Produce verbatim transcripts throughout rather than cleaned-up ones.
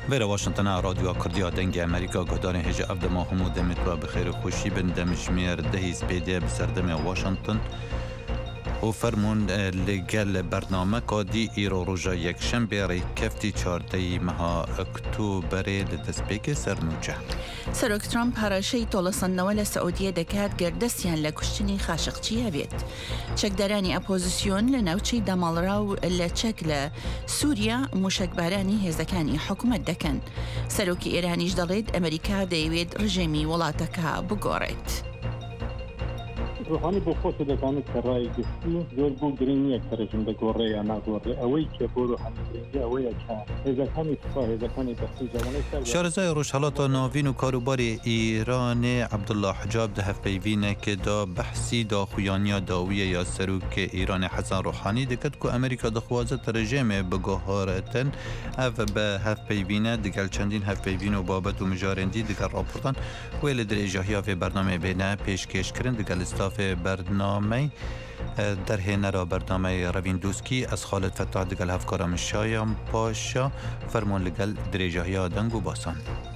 ویرا واشنطن رادیو کردیا دنگ امریکا گهدان هجا افد ما همود متوا بخیر خوشی بندمشمیر دهی سپیده بسردم واشنطن و فرمون لگل برنامه کادی ایرو روژا یک شنبه ری کفتی چارده مها اکتوبر لدسپیک سرنوچه سروک ترامپ هراشی طولسان نوال سعودیه دکات گردستیان لکشتنی خاشقچیه بید. چکدارانی اپوزیسیون لناوچی دمالراو لچکل سوریا مشکبارانی هزکانی حکومت دکن. سروکی ایرانیش دلید امریکا دیوید رژیمی ولاتکا بگورید. روحانی بۆ خۆش دەزانێت کە ڕای گشتی زۆر بۆ گرنگ نییە کە ڕژیم بگۆڕێ یا ناگۆڕێ ئەوەی کە بۆ روحانی گرنگی ئەوەیە کە هێزەکانی سوپا هێزەکانی بەختی جوانەی شارەزای ڕۆژهەڵاتە ناوین و کاروباری ئیران عەبدوڵڵا حجاب ده هەفپەیڤینێکێ دا بەحسی داخویانیا داویە یا سەرۆکێ ئیران حەسەن ڕۆحانی دەکەت کو ئەمریکا دەخوازێت رژیمێ بگۆڕێتن ئەڤ بە هەفپەیڤینە دگەل چەندین هەفپەیڤین و بابەت و مژارێندی دگەل ڕاپۆرتان وێ لە درێژەهیا فێ بەرنامێ بێنە پێشکێشکردن دگەل ئستاف برنامه در هنرا برنامه روین دوسکی از خالد فتاح دگل هفکارم شایم پاشا فرمان لگل دریجاهی آدنگ و باسان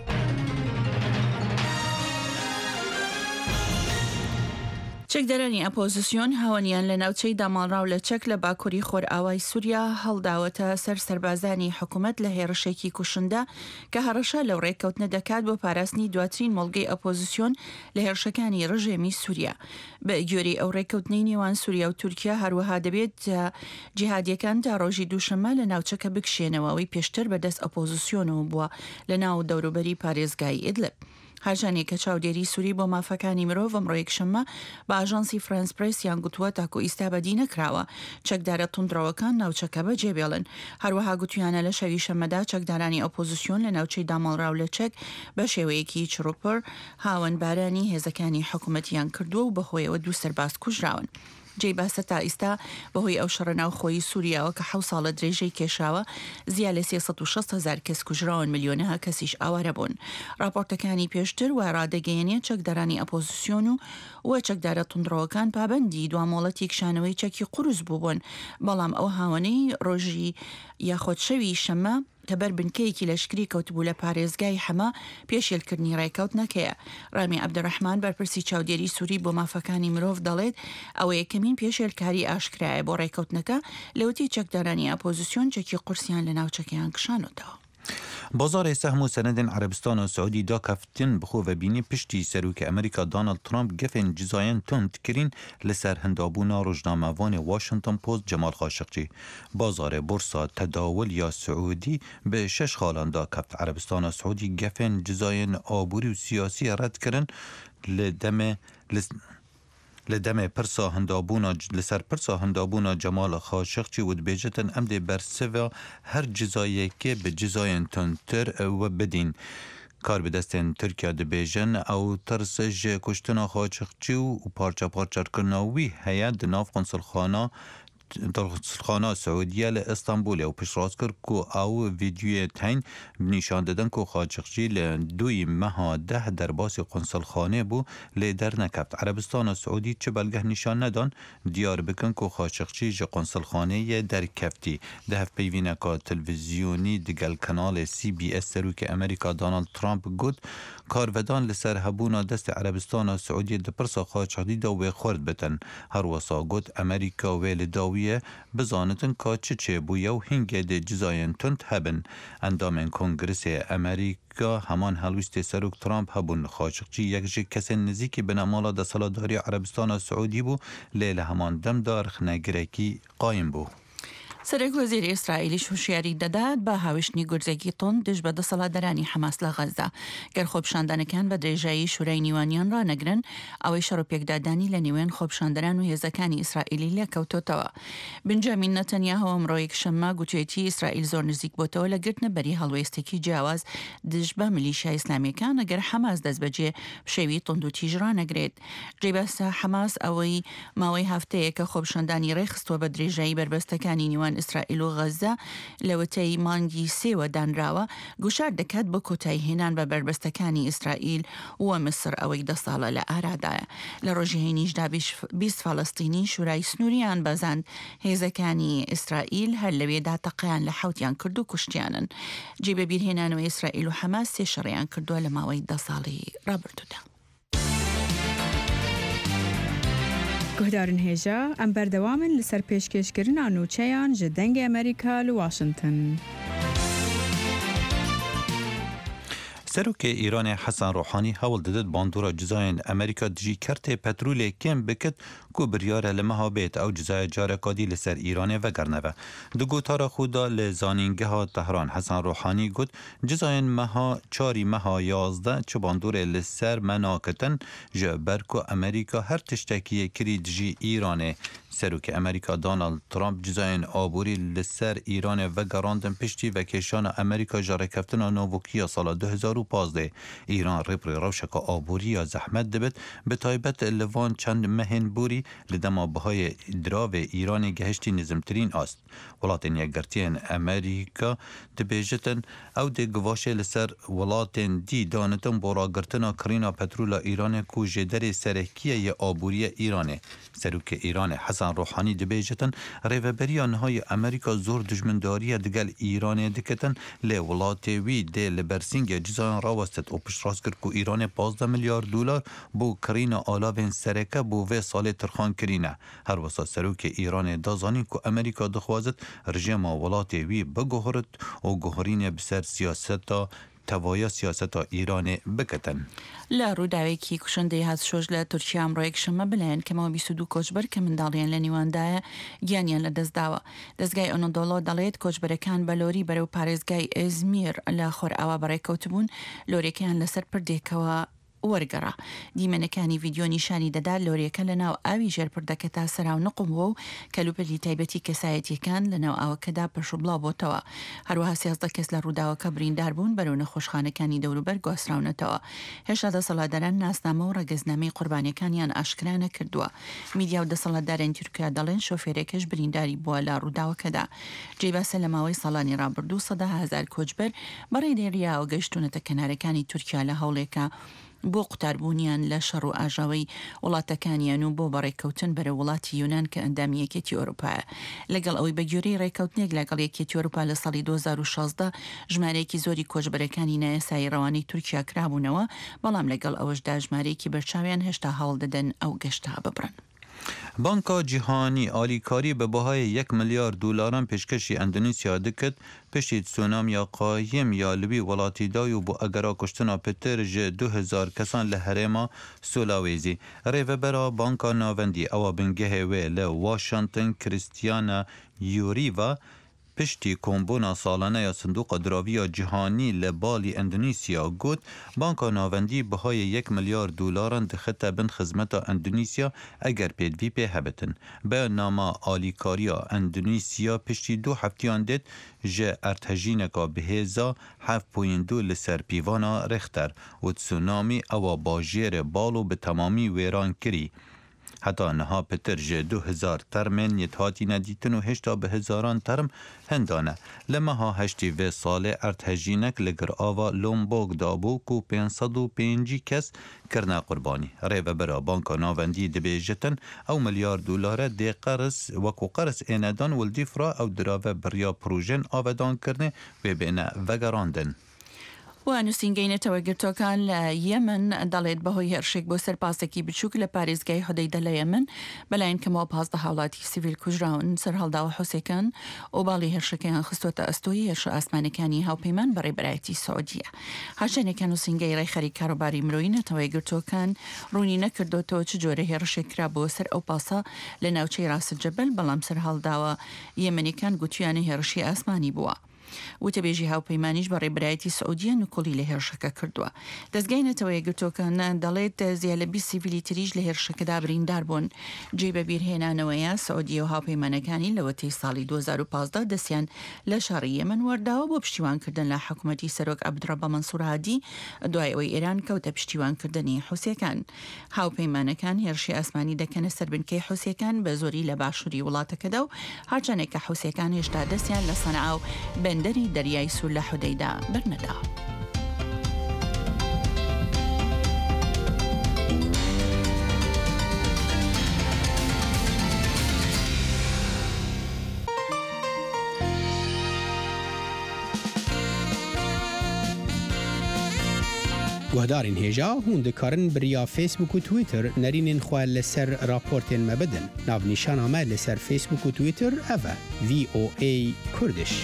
چکدارانی اپوزیسیون هاونیان لناوچەی داماڵراو لە چەک لە باکووری خۆرئاوای سووریا هەڵداوەتە سەر سەربازانی حکوومەت لە هێرشێکی کوشندا کە هەڕەشە لەو ڕێککەوتنە دەکات بۆ پاراستنی دواترین مۆڵگەی ئەپۆزیسیۆن لە هێرشەکانی ڕژێمی سووریا. بە گوێرەی ئەو ڕێککەوتنەی نێوان سووریا و تورکیا هەروەها دەبێت جیهادیەکان تا ڕۆژی دووشەممە لە ناوچەکە بکشێنەوەی پێشتر بەدەست ئەپۆزیسیۆنەوە بووە لە ناو دەوروبەری پارێزگای ئیدلب. هەژانێک کە چاودێری سووری بۆ مافەکانی مرۆڤ ئەمڕۆ یەکشەممە بە ئاژانسی فرانس پرێس یان گوتووە تاکو ئیستا بەدی نەکراوە چەکدارە توندڕەوەکان ناوچەکە بەجێبێڵن. هەروەها گوتویانە لە شەوی شەمەدا چەکدارانی ئۆپۆزیسیۆن لە ناوچەی داماڵراو لە چەک بە شێوەیەکی چڕوپڕ هاوەنبارانی هێزەکانی حکوومەتیان کردووە و بەهۆیەوە دوو سەرباز کوژراون. جێی باسە تا ئیستا بەهۆی ئەو شەڕەناو خۆی سووریاوە کە حەوت ساڵە درێژەی کێشاوە زیاد لە سێسەد و شەست هەزار کەس کوژراون ملیۆنەها کەسیش ئاوارە بوون. راپۆرتەکانی پێشتر و ڕادەگەیەنێت چەکدارانی ئەپۆزیسیۆن و وە چەکدارە توندڕەوەکان پابەندی دوامۆڵەتی کشانەوەی چەکی قورس بووبوون بەڵام ئەو هاوانەی ڕۆژی یاخۆت شەوی شەمە کە بەر بنکەیەکی لەشکری کەوتبوو لە پارێزگای حەما پێشێلکردنی ڕێکەوت نەکەیە. ڕامی عەبدوڕەحمان بەرپرسی چاودێری سووری بۆ مافەکانی مرۆڤ دەڵێت ئەوە یەکەمین پێشێلکاری ئاشکرایە بۆ ڕێکەوتنەکە لەوتی چەکدارانی ئەپۆزیسیۆن چەکی قورسیان لە ناوچەکەیان کشانەوە. بازار سهم و سند عربستان و سعودی دا کفتن بخو و بینی پشتی سروک امریکا دانالد ترامپ گفن جزاین تند کرین لسر هندابونا روزنامه‌وان واشنطن پست جمال خاشقچی. بازار بورصا تداول یا سعودی به شش خالان دا کفت عربستان و سعودی گفن جزاین آبوری و سیاسی رد کرن لدم لس لدم پرسا هندابونا لسر پرسا هندابونا جمال خاشقچی ود بیجتن امده برسوا هر جزایی که به جزاین تنتر و بدین کار به دستن ترکیه ده بیجن او ترسج کشتنا خاشقچی و پارچه پارچه کرناوی هیاد ناف قنصلخانه خانه سعودیه ل استانبول و پیشراز کرد که او ویدیوی تین نشان دادن که خاشقچی ل دوی ماه ده در باس قنصلخانه بو ل در نکفت. عربستان و سعودی چه بلگه نشان ندان دیار بکن که خاشقچی ج قنصلخانه در کفتی ده هف پیوینه که تلویزیونی دگل کانال سی بی اس سروک امریکا دانالد ترامپ گود کارودان لسر هبونا دست عربستان و سعودی ده پرسا خاشقچی داوی خورد بتن هر وسا گود امریکا ویل داوی بزانتن که چه چه بویه و هنگه ده جزاین تند هبن. اندامن کنگرس امریکا همان هلویست سروک ترامپ هبون. خاشقچی یک جه کسی نزیکی بنامالا ده سالاداری عربستان و سعودی بو لیل همان دمدار خنگرکی قایم بو. سەرۆک وەزیری ئیسرائیلیش هوشیاری دەدات بە هاوشتنی گورجێکی تۆن دژ بە دەسەڵاتدارانی حەماس لە غەزا گەر خۆپیشاندانەکان بە درێژایی شورای نیوانیان ڕانەگرن ئەوەی شەڕ و پێکدادانی لە نێوێن خۆپیشاندەران و هێزەکانی ئیسرائیلی لەکەوتۆتەوە. بنجامین نەتەنیاهو ئەمڕۆ یەکشەممە گوتوێتی ئیسرائیل زۆر نزیک بۆتەوە لە گرتنە بەری هەڵوێستێکی جیاواز دژ بە میلیشیای ئیسلامیەکان ئەگەر حەماس دەست بەجێ بشێوی تۆند و تیژ ڕانەگرێت. جێبەستە حەماس ئەوەی ماوەی هەفتەیە کە خۆپیشاندانی ڕێخستووە بە درێژایی بربەستەکانی نیوان نێوان ئیسرائیل و غەزە لەوەتەی مانگی سێوە دانراوە گوشار دەکات بە کۆتایی هێنان بە بربەستەکانی ئیسرائیل و مصر ئەوەی دە ساڵە لە ئارادایە. لە ڕۆژهێنیشدا بیست فەڵەستینی شورای سنووریان بەزاند هێزەکانی ئیسرائیل هەر لەوێدا تەقیان لە حوتیان کرد و کوشتیانن. جێبە بیرهێنانەوەی ئیسرائیل و حەماس سێ شەڕیان کردووە لە ماوەی دە ساڵی ڕابردوودا. گهدارن هێژە ئەم بەردەوامن لەسەر پێشکەشکردنا نوچەیان ji dengê Amerîka li Washington. سەرۆکê Îranê Hesan Rohanî hewl didin bandora cizayên Amerîka dijî kertê petrolê kêm bikit ku biryare li meha bêt ew cizaya careka dî li ser Îranê vegernive. Di gotara xwe da li zanîngeha Tehran Hesan Rohanî got cizayên meha çarî meha yazde çi bandorê li ser me nakitin ji ber ku Amerîka her tiştekî yê kirî dijî Îranê. Serokê Amerîka Donald Trump cizayên aborî li ser Îranê vegerandin piştî vekeşana Amerîka ji rêkeftina navokiya sala du hezar û pazdeh. Îran rêpirê rewşeka aboriya zehmet dibit bi taybet li van çend mehên borî li dema bihayê diravê Îranê gehiştî nizmtirîn ast. Welatên yekgirtiyên Amerîka dibêjitin ew dê givaşê li ser welatên dî danitin bo ragirtina kirîna petrola Îranê ku ji derê serhekiyê aboriya Îranê. Serokê Îranê Hesan Rohanî dibêjitin rêveberiya nihayê Amerîka zor dijmindariya digel Îranê dikitin lê welatê wî dê li bersîngê cizayan rawestit û piştrast kir ku Îranê pazdeh milyar dolar bû kirîna alavên sereke bû vê salê tirxan kirîne. Her wisa serokê Îranê da zanîn ku Amerîka dixwazit rejima welatê wî biguhirit û guhirînê bi ser siyaseta tevaya siyaseta Îranê bikitin. لە ڕووداوێکی کوشندەی هاتشۆش لە تورکیا ئەمڕۆ یەکشەمە بڵێن کەمەوە بیست و دوو کۆچبەر کە منداڵیان لە نیواندایە گیانیان لە دەستداوە. دەستگای ئۆنۆدۆڵۆ دەڵێت کۆچبەرەکان بە لۆری بەرەو پارێزگای ئێزمیر لە خۆرئاوا بەڕێکەوتبوون لۆرەکەیان لەسەر پردێکەوە وەرگەڕا. دیمەنەکانی ڤیددیۆ نیشانی دەدا لۆریەکە لە ناو ئاوی ژێرپردەکە تا سەراو نقمەوە و کەلوپەلی تایبەتی کەسایەتیەکان لە ناو ئاوەکەدا پەشوبڵاو بۆتەوە. هەروەها سیازدە کەس لە ڕووداوەکە بریندار بوون بەرەو نەخۆشخانەکانی دەوروبەر گواستراونەتەوە. هێشتا دەسەڵاتداران ناسنامە و ڕەگەزنامەی قوربانیەکانیان ئاشکرا نەکردووە. میدیا و دەسەڵاتداران تورکیا دەڵێن شۆفێرێکەش برینداری بووە لە ڕووداوەکەدا. جێباسە لە ماوەی ساڵانی ڕابردوو سەدا هەزار کۆچبەر بەڕێ دێریاوە گەشتونەتە کەنارەکانی تورکیا لە هەوڵێکە بۆ قوتاربوونیان لە شەڕ و ئاژاوی وڵاتەکانیان و بۆ بەڕێکەوتن بەرە وڵاتی یونان کە ئەندامی یەکێتی ئۆروپایە. لەگەڵ ئەوەی بەگوێرەی ڕێکەوتنێک لەگەڵ یەکێتی ئۆروپا لە ساڵی دو هەزار و شازدە ژمارەیەکی زۆری کۆچبەرەکانی نایەسایی ڕەوانەی تورکیا کرابوونەوە، بەڵام لەگەڵ ئەوەشدا ژمارەیەکی بەرچاویان هێشتا هەوڵ دەدەن ئەو گەشتا ببڕن. بانکا جیهانی آلیکاری به بهای یک میلیارد دلاران پیشکشی اندونزیا دکت پشت تسونامیا قایم یا لبی ولاتی دایو بو اگرا کشتنا پتر ج دو هزار کسان لحرما سولاویزی ریو برا بانکا ناوندی او بنگه و لواشنطن کریستیانا یوریوا پشتی کمبونا سالانه یا صندوق دراوی جهانی لبالی اندونیسیا گوت بانکا ناوندی بهای یک میلیارد دلاران دخته بن خدمت اندونیسیا اگر پیدوی پی هبتن. به ناما آلیکاریا اندونیسیا پشتی دو هفتیان دید جه ارتجینکا بهزا هفت پوین دو لسر پیوانا رختر و تسونامی او باجیر بالو به تمامی ویران کری. حتی نها پتر جه دو هزار ترمن یتهاتی ندیتن و هشتا به هزاران ترم هندانه. لما ها هشتی و ساله ارتجینک لگر آوا لومبوگ دابو کو پینصد و پینجی کس کرنا قربانی. ریو برا بانکا ناوندی دبیجتن او میلیارد دلار دی قرص وکو قرص ایندان ولدی فرا او دراوه بریا پروژن آودان کرنه و بینه وگراندن. و نووسینگەینێتەوە گرتوەکان لە یەمن دەڵێت بەهۆی هێرشێک بۆ سەرپاسێکی بچووک لە پارێزگای هەدەیدە لە یەمن بەلایەن کەمەوە پازدە هاوڵاتی سیڤیل کوژراون سەر هەڵداوە حوسێکان و باڵی هێرشەکەیان خستوەتە ئەستۆی هێرشە ئاسمانەکانی هاوپەیمان بەڕێبەرایەتی سعودیە. هاوشێنێکە نووسینگەی ڕێخەری کاروباری مرۆیی نەتەوەی گرتوەکان ڕوونی نەکردوەوە چ جۆرە هێرشێک کرا بۆ سەر ئەو پاسە لە ناوچەی ڕاست جەبەل، بەڵام سەر هەڵداوە یەمەنیەکان گوتیانە هێرشی ئاسمانی بووە. وتەبێژی هاوپەیمانیش بە ڕێبرایەتی سعودیە نوکۆڵی لە هێرشەکە کردووە. دەستگای نەتەوە یەکگرتووەکانە دەڵێت زیاد لە بیست سیڤیلی تریش لە هێرشەکەدا بریندار بوون. جێ بە بیرهێنانەوەیە سعودیە و هاوپەیمانەکانی لەوەتەی ساڵی دوو هەزار و پانزدە دەستیان لە شاری یەمەن وەرداوە بۆ پشتیوانکردن لە حکوومەتی سەرۆک عەبدڕەبە مەنسوور هادی دوای ئەوەی ئێران کەوتە پشتیوانکردنی حوسیەکان. هاوپەیمانەکان هێرشی ئاسمانی دەکەنە سەر بنکەی حوسیەکان بە زۆری لە باشووری وڵاتەکەدا و هەرچەندێک کە حوسیەکان هێشتا دەستیان لە سەنعا و بەندەری دەریای سوور لە حودەیدا بەرنەدا. گوهدارین هێژا هون دikarin biriya Facebook û Twitter nerînên xwe li ser raportên me bidin. Navnîşana me li ser Facebook û Twitter ev e V O A Kurdish.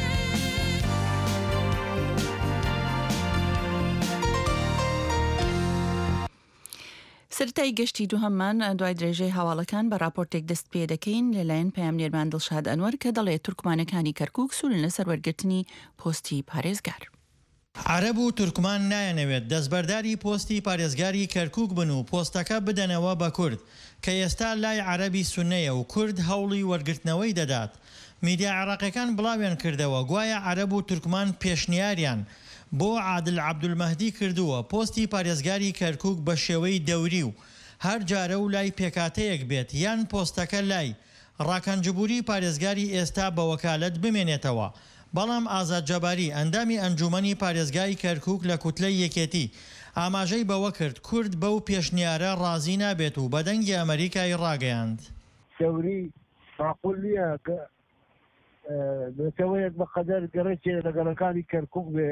سەرەتای گەشتی دووهەممان دوای درێژەی هەواڵەکان بە راپۆرتێک دەست پێ دەکەین لەلایەن پەیامنێرمان دڵشاد ئەنوەر کە دەڵێت تورکمانەکانی کەرکووک سوورن لەسەر وەرگرتنی پۆستی پارێزگار. عەرەب و تورکمان نایەنەوێت دەستبەرداری پۆستی پارێزگاری کەرکووک بن و پۆستەکە بدەنەوە بە کورد کە ئێستا لای عەرەبی سوننەیە و کورد هەوڵی وەرگرتنەوەی دەدات. میدیا عێراقیەکان بڵاویان کردەوە گوایە عەرەب و تورکمان پێشنیاریان بۆ عادل عەبدولمەهدی کردووە پۆستی پارێزگاری کەرکووک بە شێوەی دەوری و هەر جارە و لای پێکاتەیەک بێت یان پۆستەکە لای ڕاکەنجبووری پارێزگاری ئێستا بە وەکالەت بمێنێتەوە. بەڵام ئازاد جەباری ئەندامی ئەنجومەنی پارێزگای کەرکووک لە کوتلەی یەکێتی ئاماژەی بەوە کرد کورد بەو پێشنیارە ڕازی نابێت و بەدەنگی ئەمریکای ڕاگەیاند. دەوری معقول نییە کە بێتەوەیەک بەقەدەر گەڕێکێ لەگەڵەکانی کەرکووک بێ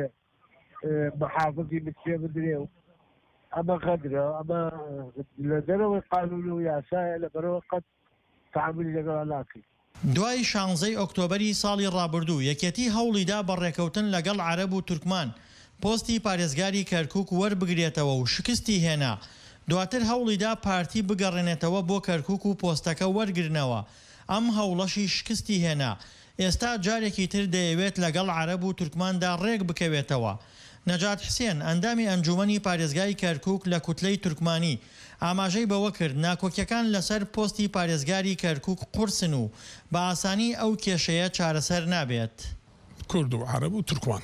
محافظی بچێ بدرێ و ئەمە غەدرە ئەمە لە دەرەوەی قانون و یاسایە لەبەرەوە قەت تعاملی لەگەڵ ناکەین. دوای شانزەی ئۆکتۆبەری ساڵی ڕابردوو یەکێتی هەوڵیدا بەڕێکەوتن لەگەڵ عەرەب و تورکمان پۆستی پارێزگاری کەرکووک وەربگرێتەوە و شکستی هێنا. دواتر هەوڵیدا پارتی بگەڕێنێتەوە بۆ کەرکووک و پۆستەکە وەرگرنەوە. ئەم هەوڵەشی شکستی هێنا. ئێستا جارێکی تر دەیەوێت لەگەڵ عەرەب و تورکماندا ڕێک بکەوێتەوە. نەجات حسێن ئەندامی ئەنجومەنی پارێزگای کەرکووک لە کوتلەی تورکمانی ئاماژەی بەوە کرد ناکۆکیەکان لەسەر پۆستی پارێزگاری کەرکووک قورسن و بە ئاسانی ئەو کێشەیە چارەسەر نابێت. کورد و عەرەب و تورکمان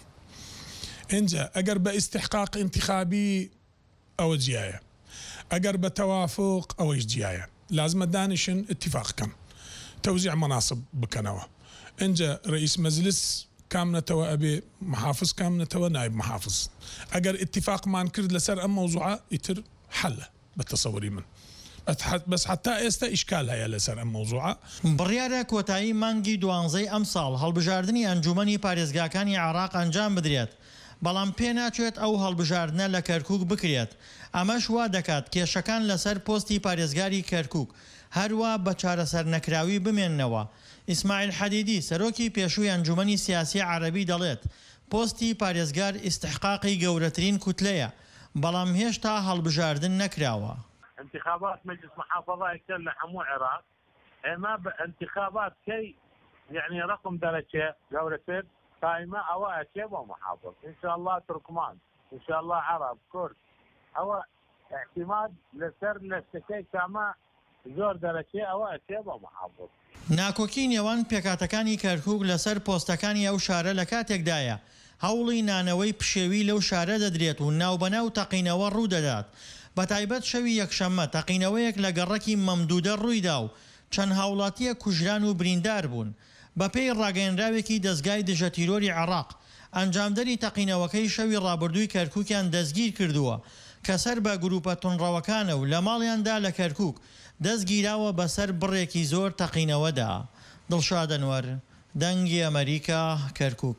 اینجا ئەگەر بە ئیستحقاق انتخابی ئەوە جیایە ئەگەر بە تەوافق ئەوەیش جیایە لازمە دانیشن اتفاقکەن تەوزیع مەناسب بکەنەوە. اینجا ڕئیس مەجلس کامنەتەوە ئەبێ محافظ کامنەتەوە نایب محافظ ئەگەر اتفاقمان کرد لەسەر ئەم مەوزوعە ئیتر حەلە بەتەسەوری من بەس حتا ئێستا ئیشکال هەیە لەسەر ئەم مەوزوعە. بڕیارە کۆتایی مانگی دوانزەی ئەم ساڵ هەڵبژاردننی ئەنجومەنی پارێزگاکانی عێراق ئەنجام بدرێت بەڵام پێ ناچێت ئەو هەڵبژاردنە لە کەرکووک بکرێت. ئەمەش وا دەکات کێشەکان لەسەر پۆستی پارێزگاری کەرکووک هەروە بە چارەسەر نەکراوی بمێننەوە. ئیسماعیل حەدیدی سەرۆکی پێشووی ئەنجومەنی سیاسی عەرەبی دەڵێت پۆستی پارێزگار ئیستحقاقی گەورەترین کوتلەیە بەڵام هێشتا هەڵبژاردن نەکراوە. انتخابات مجلس محافظة يكتل لحمو عراق اما بانتخابات كي يعني رقم درجة جورة قائمة او اشياء ومحافظ ان شاء الله تركمان ان شاء الله عرب كرد او اعتماد لسر لستكي كما زور درجة او اشياء ومحافظ. ناکۆکی نێوان پێکاتەکانی کەرکووک لەسەر پۆستەکانی ئەو شارە لە کاتێکدایە هەوڵی نانەوەی پشێوی لەو شارە دەدرێت و ناوبەناو تەقینەوە ڕوودەدات. بەتایبەت شەوی یەکشەممە تەقینەوەیەک لە گەڕەکی مەمدودە ڕوویدا و چەند هاوڵاتیە کوژران و بریندار بوون. بەپێی ڕاگەیەنراوێکی دەستگای دژە تیرۆری عێراق ئەنجامدەری تەقینەوەکەی شەوی ڕابردووی کەرکووکیان دەستگیر کردووە کە سەر بە گروپە تونڕەوەکانە و لە ماڵیاندا لە کەرکووک دەستگیراوە بەسەر بڕێکی زۆر تەقینەوەدا. دڵشاد ئەنوەر دەنگی ئەمریکا کەرکووک.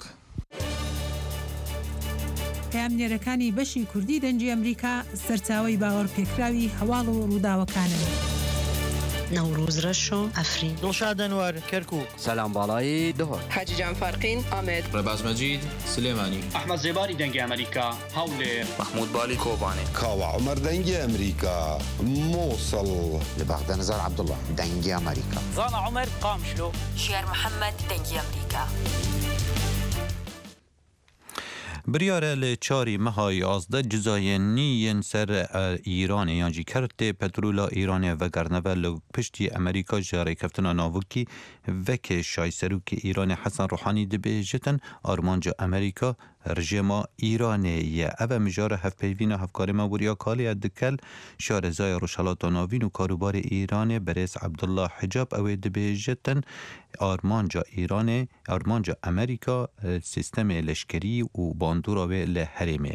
پەیامنێرەکانی بەشی کوردی دەنگی ئەمریکا سەرچاوەی باوەڕ پێکراوی هەواڵ و ڕووداوەکانن. نەوروز ڕەشۆ ئەفرین. دڵشاد ئەنوەر کەرکووک. سەلام باڵایی دهۆر. حاجی جان فارقین ئامێد. ڕێباز مەجید سلێمانی. ئەحمەد زێباری دەنگی ئەمریکا هەولێر. محمود بالی کۆبانێ. کاوە عومەر دەنگی ئەمریکا مووسڵ. لە بەغدە نەزار عەبدوڵڵا دەنگی ئەمریکا. زانا عومەر قامشلۆ. شێر محەممەد دەنگی ئەمریکا. بریاره لچاری مهای یازده جزای نیین سر ایران یانجی کرده پترولا ایران و گرنوه لپشتی امریکا جاره کفتنا ناوکی وک شای سروک ایران حسن روحانی دبه جتن آرمانجا امریکا رژیما ایرانی او مجار هف پیوین هفکار موریا کالی دکل شارزای روشالات و ناوین و کاروبار ایران برس عبدالله حجاب او دبه جتن آرمانجا ایران آرمانجا امریکا سیستم لشکری و باندورا و لحرمیه.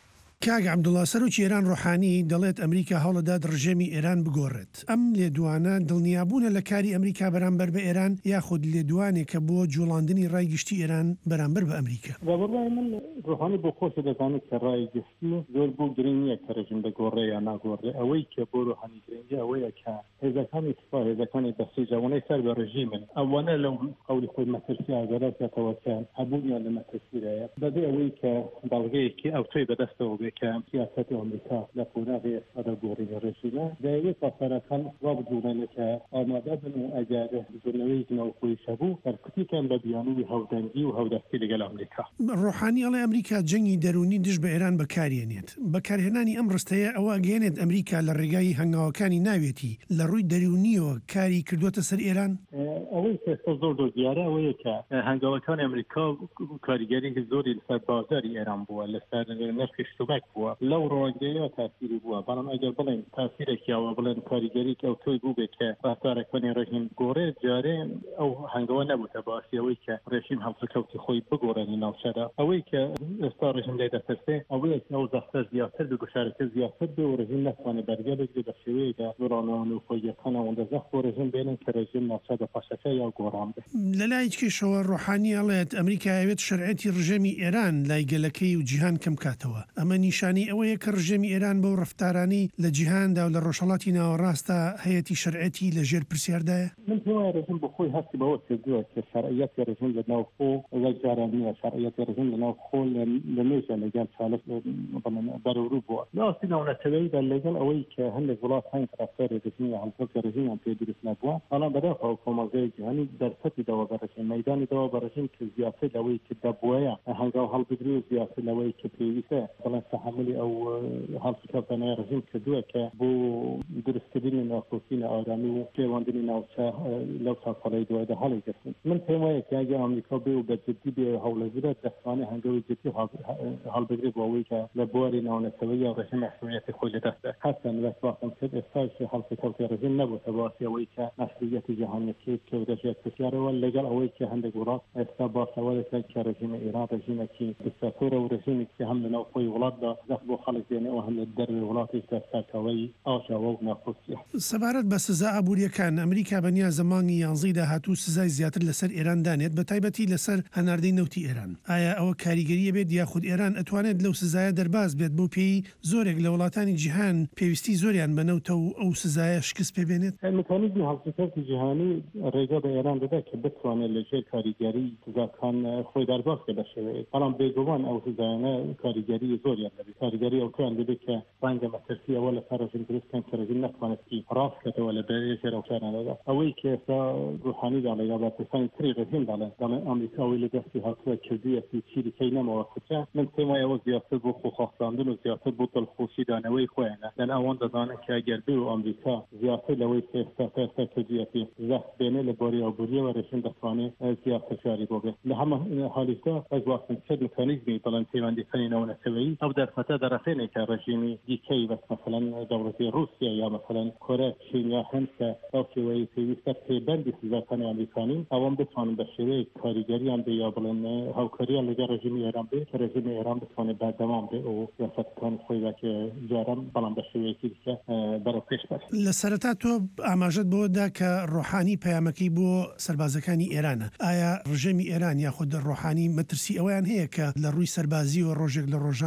کاگ عبدالله سەرۆکی ئێران ڕۆحانی دەڵێت ئەمریکا هەوڵەدات ڕژێمی ئێران بگۆڕێت. ئەم لێدوانە دڵنیابوونە لە کاری ئەمریکا بەرامبەر بە ئێران یاخود لێدوانێک کە بۆ جوڵاندنی ڕایگشتی ئێران بەرامبەر بە ئەمریکا. بەڕای من ڕۆحانی بۆ خۆشە دەزانێت کە ڕایگشتی زۆر بۆ گرنگ نییە کە ڕژیم بگۆڕێ یا ناگۆڕێ. ئەوەی کە بۆ ڕۆحانی گرنگی ئەوەیە کە هێزەکانی تفا هێزەکانی بەسیجەوانەی سەر بە ڕژیمن ئەوانە لەو قەولی خۆی مەترسی ئاگادارکاتەوە کە هەبوونیان لە مەترسیدایە بەبێ ئەوەی کە بەڵگەیەکی ئەو توی بەدەستەوە بێ کە سیاست ئەمریکا لە قۆناغی ئێستا گۆڕینی ڕژیمە دەیەوێت پاسەرەکان وا بجوڵێنە کە ئامادە بن و ئەگەر بجوڵنەوەی ناوخۆیی هەبوو سەرکوتیکان بە بیانووی هەودەنگی و هەودەستی لەگەڵ ئەمریکا. ڕۆحانی ئەڵێ ئەمریکا جەنگی دەرونی دژ بە ئێران بەکارێنێت. بەکارهێنانی ئەم ڕستەیە ئەوە گەێنێت ئەمریکا لە ڕێگای هەنگاوەکانی ناوێتی لە ڕووی دەرونیەوە کاری کردووەتە سەر ئێران. ئەوەی ئێستا زۆر زۆر دیارە ئەوەیە کە هەنگاوەکانی ئەمریکا کاریگەری زۆری لەسەر بازاری ئێران بووە لەسەر نرخی شتومەک بووە لەو ڕۆژەیە تاثیری بووە بەڵام ئەگەر بڵێن تاثیرێکی ئەوە بڵێن کاریگەری ئەو تۆی بوو بێت کە ڕفتارەکانی ڕژیم گۆڕێ جارێ ئەو هەنگاوە نەبووتە باسی ئەوەی کە ڕێژیم هەڵسەکەوتی خۆی بگۆڕێنی ناوچەدا ئەوەی کە ئێستا ڕژیم لێ دەترسێ ئەوەیە ئەو زەختە زیاتر بە گوشارەکە زیاتر بێ و ڕژیم نەتوانێت بەرگە بگرێت بە شێوەیەکە زۆرانەوە و خۆیەکەنە ئەوەندە زەخت بۆ ڕژیم بێنن کە ڕژیم ناوچەدا پاشەکە یا گۆڕان بێت. لە لایەکیشەوە ڕۆحانی ئەڵێت ئەمریکا ئەوێت شەرعەتی ڕژێمی ئێران لای گەلەکەی و جیهان کەم کاتەوە. ئەمە نیشانی ئەوەیە کە ڕژێمی ئێران بەو ڕفتارانی لە جیهاندا و لە ڕۆژهەڵاتی ناوەڕاستە هەیەی شەرعەتی لە ژێر پرسیاردایە. من پێوایە ڕژیم بە خۆی هەستی بەوە کردووە کە شەرعەتی ڕژیم لە ناو خۆ وەک جاران نییە شەرعەتی ڕژیم لە ناو خۆ لە مێژە لەگەڵ چالش بەرەوروو بووە. لاسی ناونەتەوەیدا لەگەڵ ئەوەی کە هەندێک وڵات هەنگ ڕفتاری ڕژیمی هەڵسەکە ڕژیمیان پێ دروست نەبووە بەڵام بەداخەوە کۆمەڵگەی جیهانی دەرفەتی داوا بە ڕژیم مەیدانی داوا بە ڕژیم کە زیاتر لەوەی کە دەبووەیە هەنگاو هەڵبگری و زیاتر لەوەی کە پێویستە بەڵام تەحملی ئەو هەڵسەکەوتنەوەی ڕژیم کردووە کە بۆ دروستکردنی ناخۆشینە ئارامی و پەیوەندی ناوچە لەو ساڵی دوایدا هەڵی گرتن. من پێم وایە کە ئەگەر ئەمریکا بێ و بەجددی بێ هەوڵەگرێت دەتوانێت هەنگاوی جددی هەڵبگرێت بۆ ئەوەی کە لە بواری ناونەتەوەی یا ڕژیم مەسئولیەتی خۆی لەدەستە هەستن لە سواسم کرد ئێستاش هەڵسەکەوتی ڕژیم نەبووتە باسی ئەوەی کە مەسئولیەتی جیهانیەتی کە دەژێت پرسیارەوە لەگەڵ ئەوەی کە هەندێک وڵات ئێستا باسەوە دەکەن کە ڕژیمی ئێران ڕژیمێکی دیکتاتۆرە و ڕژیمێکی هەم لەناو خۆی وڵاتدا زەخت بۆ خەڵک دێنێەوە هەم لە دەروی وڵاتی دەستکردنەوەی ئاژاوە و ناخۆشیە. سەبارەت بە سزا ئابوووریەکان ئەمریکا بەنیا زمانی یانزەی داهاتوو سزای زیاتر لەسەر ئێران دانێت بە تایبەتی لەسەر هەناردەی نەوتی ئێران. ئایا ئەوە کاریگەریە بێت یاخود ئێران ئەتوانێت لەو سزایە دەرباز بێت بۆ پێی زۆرێک لە وڵاتانی جیهان پێویستی زۆریان بنەوتە و ئەو سزایە شکست پێبێنێت؟ مکانیزمی هەڵسەکەوتی جیهانی ڕێگا بە ئێران دەدات کە بتوانێت لەژێر کاریگەری سزاکان خۆی دەرباز بکە بە شێوەیەک بەڵام بێگومان ئەو سزایانە کاریگەری زۆریان دەبێت کاریگەری ئەوتوان دەبێت کە ڕەنگە مەترسی ئەوە لە سەر ڕژیم دروستکەن کە ڕژیم نەتوانێتی ڕاستکەوە لە بەرێژێر ئەوشارانەدا ئەوەی کە ئێستا ڕوحانی داڵێ یا بەپرسانی تری ڕژیم داڵێن دەڵێن ئەمریکاوی لە دەستی هاتووە کردوویەتی چیرکەی نەمەوە کچە من پێم وایە ئەوە زیاتر بۆ خۆخواستاندن و زیاتر بۆ دڵخۆشی دانەوەی خۆیانە لەن ئەوان دەزانن کە ئەگەر بێ و ئەمریکا زیاتر لەوەی کە ئێستا ئێستا کردوویەتی زەخت بێنێ لە بۆری ئابووریەوە ڕژیم دەتوانێت زیاتر جاری بۆ بێت لە هەمە حالیستا ئەگواستن کرد مکانیزمی بەڵام پەیوەندیخانی ناونەتەوەیی ئەو دەرفەتە دەرەخێنێ کە ڕژیمی دیکەی بەس مەسەلەن دەوڵەتی رووسیا یا مەسەلەن کۆرە چین یا هەند کە ئەو شێوەیە پێویستە پێبەندی سزاکانی ئەمریکانی ئەوەم بتوانن بە شێوەیە کاریگەریان بێ یا بڵێن هاوکاریان لەگەڵ ڕژیمی ئێران بێ کە ڕژیمی ئێران بتوانێت بەردەوام بێ و سیاسەتەکانی خۆی بەکە جاران بەڵام بە شێوەیەکی دیکە بەرەو پێش بێت. لە سەرەتا تۆ ئاماژەت بۆدا کە ڕۆحانی پەیامەکەی بۆ سەربازەکانی ئێرانە ئایا ڕژێمی ئێران یاخود ڕۆحانی مەترسی ئەویان هەیە کە لە ڕووی سەربازی و ڕۆژێک لە ڕۆژان دژ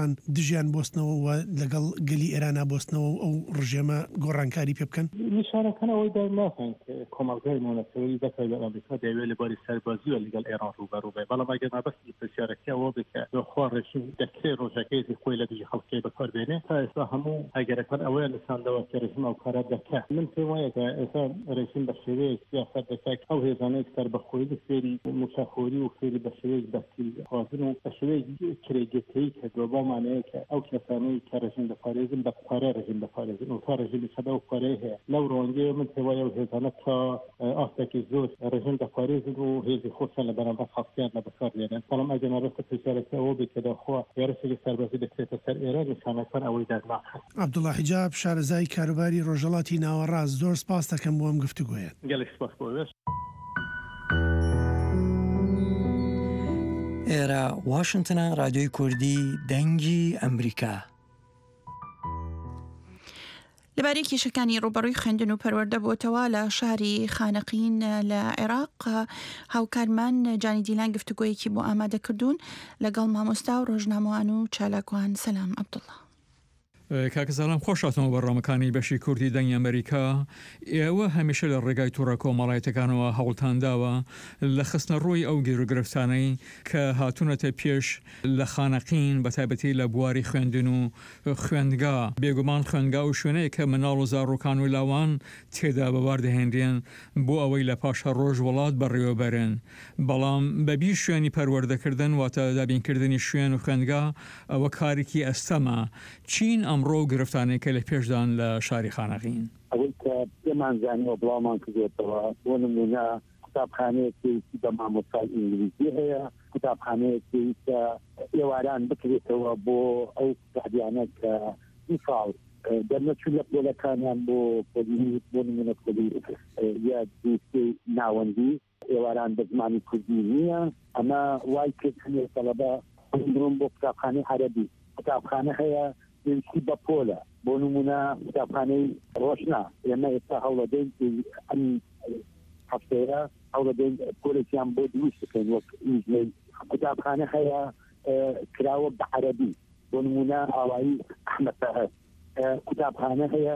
دژیان بۆستنەوە و لەگەڵ گەلی ئێرانە بۆستنەوە ئەو ڕژێمە گۆڕانکاری پێ بکەن نیشانەکانەوەی دەرناخن کە کۆمەڵگەی ناونەتەوەی دەکەی لە ئەمریکا دەیەوێت لەباری سەربازی و لەگەڵ ئێران ڕوبەڕوو بێ بەڵام ئەگەر مەبەستی پرسیارەکەەوە بکە خوا ڕێژیم دەکرێت ڕۆژەکەی خۆی لە دژی خەڵکی بەکاربێنێ تا ئێستا هەموو ئەگەرەکان ئەوەیە لەساندەوە کە ڕێژیم ئەو کارە دەکات من پێم وایە کە ئێستا ڕێژیم بە شێوەیەک سیاست دەکات ئەو هێزانەی سەر بەخۆی فێری موچەخۆری و فێری بە شێوەیەک دەستی خوازن و بە شێوەیەک کرێگەتەی کردووە بۆمانەیە کە ئەو کەسانەی کە ڕێژیم دەپارێزن بە پارە ڕێژیم دەپارێزن و تا ڕێژیمی سەدا و پارەی هەیە لەو ڕۆنگەیە من پێم وایە هێزانە تا ئاستێکی زۆر ڕێژیم دەپارێزن و هێزی خۆشیان لە بەرامبەر خەڵکیان لە بەکارهێنن بەڵام ئەگەر مەبەستە پرسیارەکە ئەوە بێت کە داخوا یارەسێکی سەربازی دەکرێتە سەر ئێران نیشانەکان ئەوەی دەرناخن. عەبدوڵڵا حیجاب شارەزای کاروباری ڕۆژهەڵاتی ناوەڕاست زۆر سپاس دەکەم بۆ ئەم گفتوگۆیە. گەلێک سپاس بۆ وێش. ئێرە واشنتنە رادیۆی کوردی دەنگی ئەمریکا. لەبارەی کێشەکانی ڕوبەڕووی خوێندن و پەروەردە بۆتەوە لە شاری خانەقین لە عێراق هاوکارمان جانی دیلان گفتوگۆیەکی بۆ ئامادە کردوون لەگەڵ مامۆستا و ڕۆژنامەوان و چالاکوان. سەلام عەبدوڵڵا. کاکە سەلام خۆشاتەوە بەڕامەکانی بەشی کوردی دەنگی ئەمریکا. ئێوە هەمیشە لە ڕێگای تووڕە کۆمەڵایەتەکانەوە هەوڵتان داوە لە خستنە ڕووی ئەو گیرروگرفتانەی کە هاتوونەتە پێش لە خانەقین بە تایبەتی لە بواری خوێندن و خوێندگا بێگومان خوێندگا و شوێنەیە کە مناڵ و زاڕوکان و لاوان تێدا بەواردەهێنرێن بۆ ئەوەی لە پاشە ڕۆژ وڵات بەڕێوەبەرن. بەڵام بەبی شوێنی پەروەردەکردن واتە دابینکردنی شوێن و خوێندگا ئەوە کارێکی ئەستەمە. چین ئەمڕۆ گرفتانەی کە لە پێشدان لە شاری خانەقین ئەوەی کە پێمانزانیەوە بڵاومان کردێتەوە بۆ نمونە قوتابخانەیەکی بە مامۆستای ئینگلیزی هەیە، قوتابخانەیەکی کە ئێواران بکرێتەوە بۆ ئەو قوتابیانە کە میساڵ دەرنەچوو لە پۆلەکانیان بۆ پۆلی بۆ نمونە پۆلی یا دووسێ ناوەندی ئێواران بە زمانی کوردی نییە. ئەمە وای کرد هەنێ تەڵەبە بڕۆن بۆ قوتابخانەی عەرەبی. قوتابخانە هەیە پێویستی بە پۆلە بۆ نمونە قوتابخانەی ڕۆشنا ئێمە ئێستا هەوڵەدەین ئەم هەفتەیە هەوڵەدەین پۆلێکیان بۆ دروست بکەین وەک ئینجلەی. قوتابخانە هەیە کراوە بە عەرەبی بۆ نمونە ئاوایی ئەحمەد تاهەر. قوتابخانە هەیە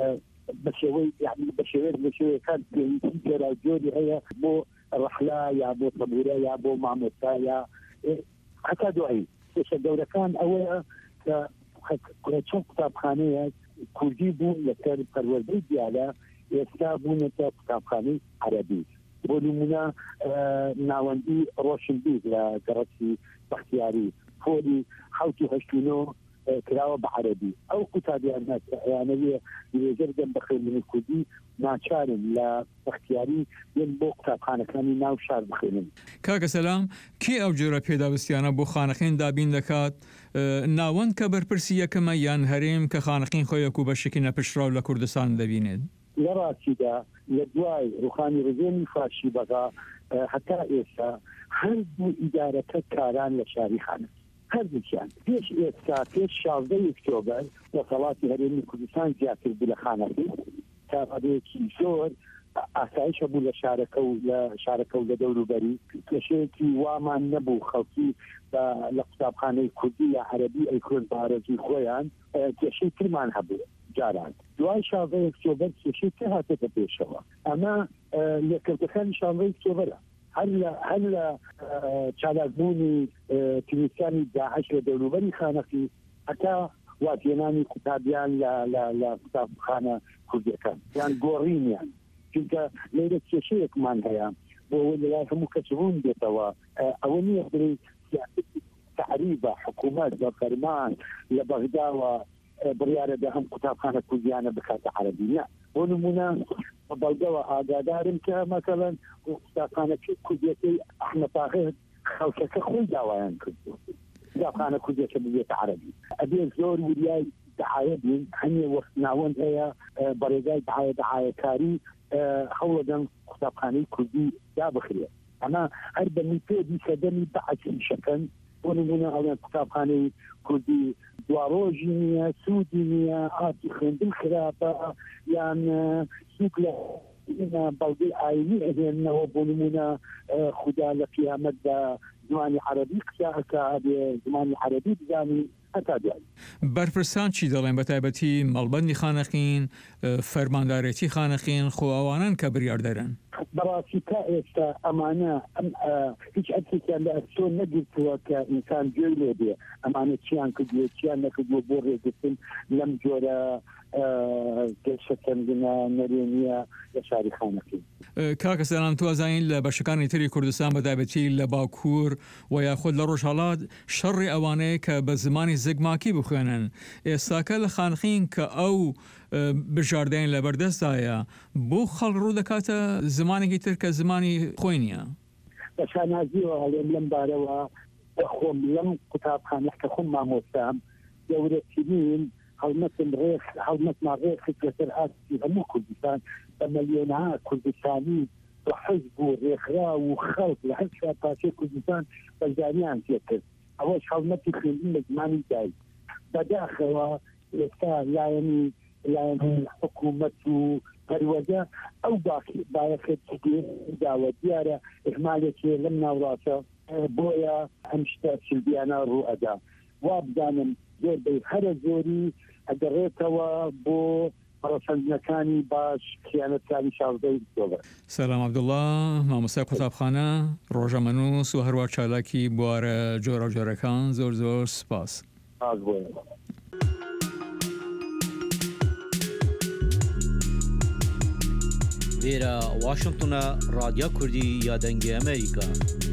بە شێوەی یعنی بە شێوەیەک بە شێوەیەکان پێویستی جۆراوجۆری هەیە بۆ ڕەحلا یا بۆ سەبورە یا بۆ مامۆستا یا هەتا دوایی. کێشە گەورەکان ئەوەیە کە چەند قوتابخانەیە کوردی بوون لەسەر پەروەردەی دیالە ئێستا بوونەتە قوتابخانەی عەرەبی. بۆ نمونە ناوەندی ڕۆشنبیر لە گەڕەکی بەختیاری پۆلی حەوت و هەشتونۆ کراوە بە عەرەبی. ئەو قوتابیانە ئەیانەوێ درێژەر دەم بە خوێندنی کوردی ناچارن لە بەختیاری یەن بۆ قوتابخانەکانی ناو شار بخوێنن. کاکە سەلام کێ ئەو جۆرە پێداویستیانە بۆ خانەقین دابین دەکات؟ ناوەند کە بەرپرسی یەکەمە یان هەرێم کە خانەقین خۆیەک و بەشێکی نەپشراو لە کوردستان دەبینێت؟ لە ڕاستیدا لە دوای ڕوخانی ڕزێنی فارشی بەغا هەتا ئێستا هەردوو ئیدارەکە کاران لە شاری خانە هەردووکیان پێش ئێستا پێش شازدەی ئۆکتۆبەر وەسەڵاتی هەرێمی کوردستان زیاتر بوو لە خانەقین تا ڕادەیەکی زۆر ئاسایشە بوو لە شارەکە و لە شارەکە و لە دەوروبەری کێشەیەکی وامان نەبوو خەڵکی لە قوتابخانەی کوردی یا عەرەبی ئەیکرد بە ئارەزوی خۆیان کێشەی ترمان هەبوو جاران. دوای شازدەی ئۆکتۆبەر کێشەی تر هاتێتە پێشەوە. ئەمە لێکردەکانی شازدەی ئۆکتۆبەرە هەر لە هەر لە چالاکبوونی تیرۆریستانی داعش لە دەوروبەری خانەقی هەتا واتێنانی قوتابیان لە قوتابخانە کوردیەکان یان گۆڕینیان چونکە لێرە کێشەیەکمان هەیە بۆ لەلای هەموو کەس ڕوون بێتەوە. ئەوە نییە بڵێ تعریبە حکوومەت بە فەرمان لە بەغداوە بڕیارە دە هەم قوتابخانە کوردیانە بکاتە عەرەبی. نه بۆ نمونە بەڵگەوە ئاگادارم کە مەسەڵەن قوتابخانەکەی کوردیەکەی ئەحمەد تاهەر خەڵکەکە خۆی داوایان کردو قوتابخانە کوردیەکە ببێتە عەرەبی. ئەبێ زۆر وریای دعایە بین هەنێ وەخت ناوەند هەیە بەڕێگای دعایە دعایەکاری هەوڵەدەن قوتابخانەی کوردی دابخرێت. ئەمە هەر بە میتۆدی سەدەمی بەعەکی شەکەن بۆ نمونە ئەوێن قوتابخانەی کوردی دواڕۆژی نییە سوودی نییە ئاتی خوێندن خراپە یان سوک لە بەڵگەی ئاینی ئەهێننەوە بۆ نمونە خودا لە قیامەتدا زمانی عەرەبی قسە ئەکا بێ زمانی عەرەبی بزانی هەتا دوای بەرپرسان چی دەڵێن بە تایبەتی مەڵبەندی خانەقین فەرماندارێتی خانەقین خۆ ئەوانن کە بریار دەرن بەڕاستی تا ئێستا ئەمانە ئەم هیچ ئەتێکیان لە ئەسۆ نەگرتووە کە ئینسان گوێی لێ بێ ئەمانە چیان کردووە چیان نەکردووە بۆ ڕێگرتن لەم جۆرە گەشتەکەندنە نەرێنیە لە شاری خانەقین. کاکە سەلام توازانین لە بەشەکانی تری کوردستان بەتایبەتی لە باکوور و یاخود لە ڕۆژهەڵات شەڕی ئەوانەیە کە بە زمانی زگماکی بخوێنن ئێستاکە لە خانقین کە ئەو بژاردەین لە بەردەستایە بۆ خەڵ ڕوو دەکاتە زمانێکی تر کە زمانی خۆی نییە بەشانازیەوە هەڵێم لەم بارەوە خۆم لەم قوتابخانە کە خۆم مامۆستام گەورەترین هەڵمەتم ڕێخ هەڵمەتما ڕێخت لەسەر ئاستی هەموو کوردستان بە مەلیۆنها کوردستانی بە حەزب و ڕێکخرا و خەڵک لە هەر شوێن پاشەی کوردستان بەزانیان پێکرد ئەوەش هەڵمەتی خوێندن لە زمانی دایک بەداخەوە ئێستا لایەنی لایەنی حکوومەت و پەروەردە ئەو باەخێتی داوە دیارە ئحمالێکی لەم ناوڕاتە بۆیە ئەم شتە سلبیانە ڕوو ئەدا وا بزانم زۆر بەی هەرە زۆری ئەگەڕێتەوە بۆ پەڕەسەندنەکانی باش خیانەتکاری شاردەی دۆڵەت. سەلام عەبدوڵڵا مامۆستای قوتابخانە ڕۆژەمەنووس و هەروە چالاکی بوارە جۆرە جۆرەکان زۆر زۆر سپاس. ئاز بۆیە. لێرە واشنگتنە رادیۆ کوردی یا دەنگی ئەمریکا.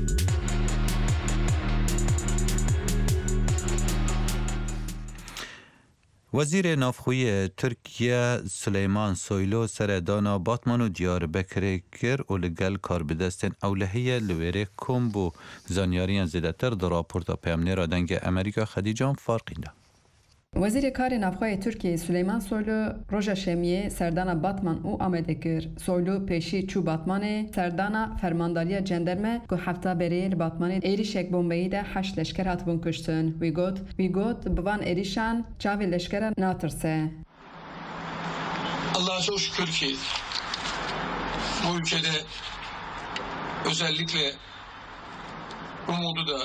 وەزیرê navxweyê Tirkiye Suleyman Soylu seredana Batman û Diyarbekirê kir û li gel karbidestên ewlehiyê li wêrê kom bû zanyariyan zêdetir di raporta peyamnêra dengê Amerîka Xedîcan farqîn da. Wezîrê Karê Navxweyê Tirkiyeyê Suleyman Soylu roja şemiyê serdana Batman û Amedê kir. Soylu pêşî çû Batmanê serdana fermandariya cenderme ku hefta berê li Batmanê êrişek bombeyî de heşt leşker hatibûn kuştin. Wî got wî got bi van êrîşan çavê leşkera natirse. Allah'a çok şükür ki bu ülkede özellikle umudu da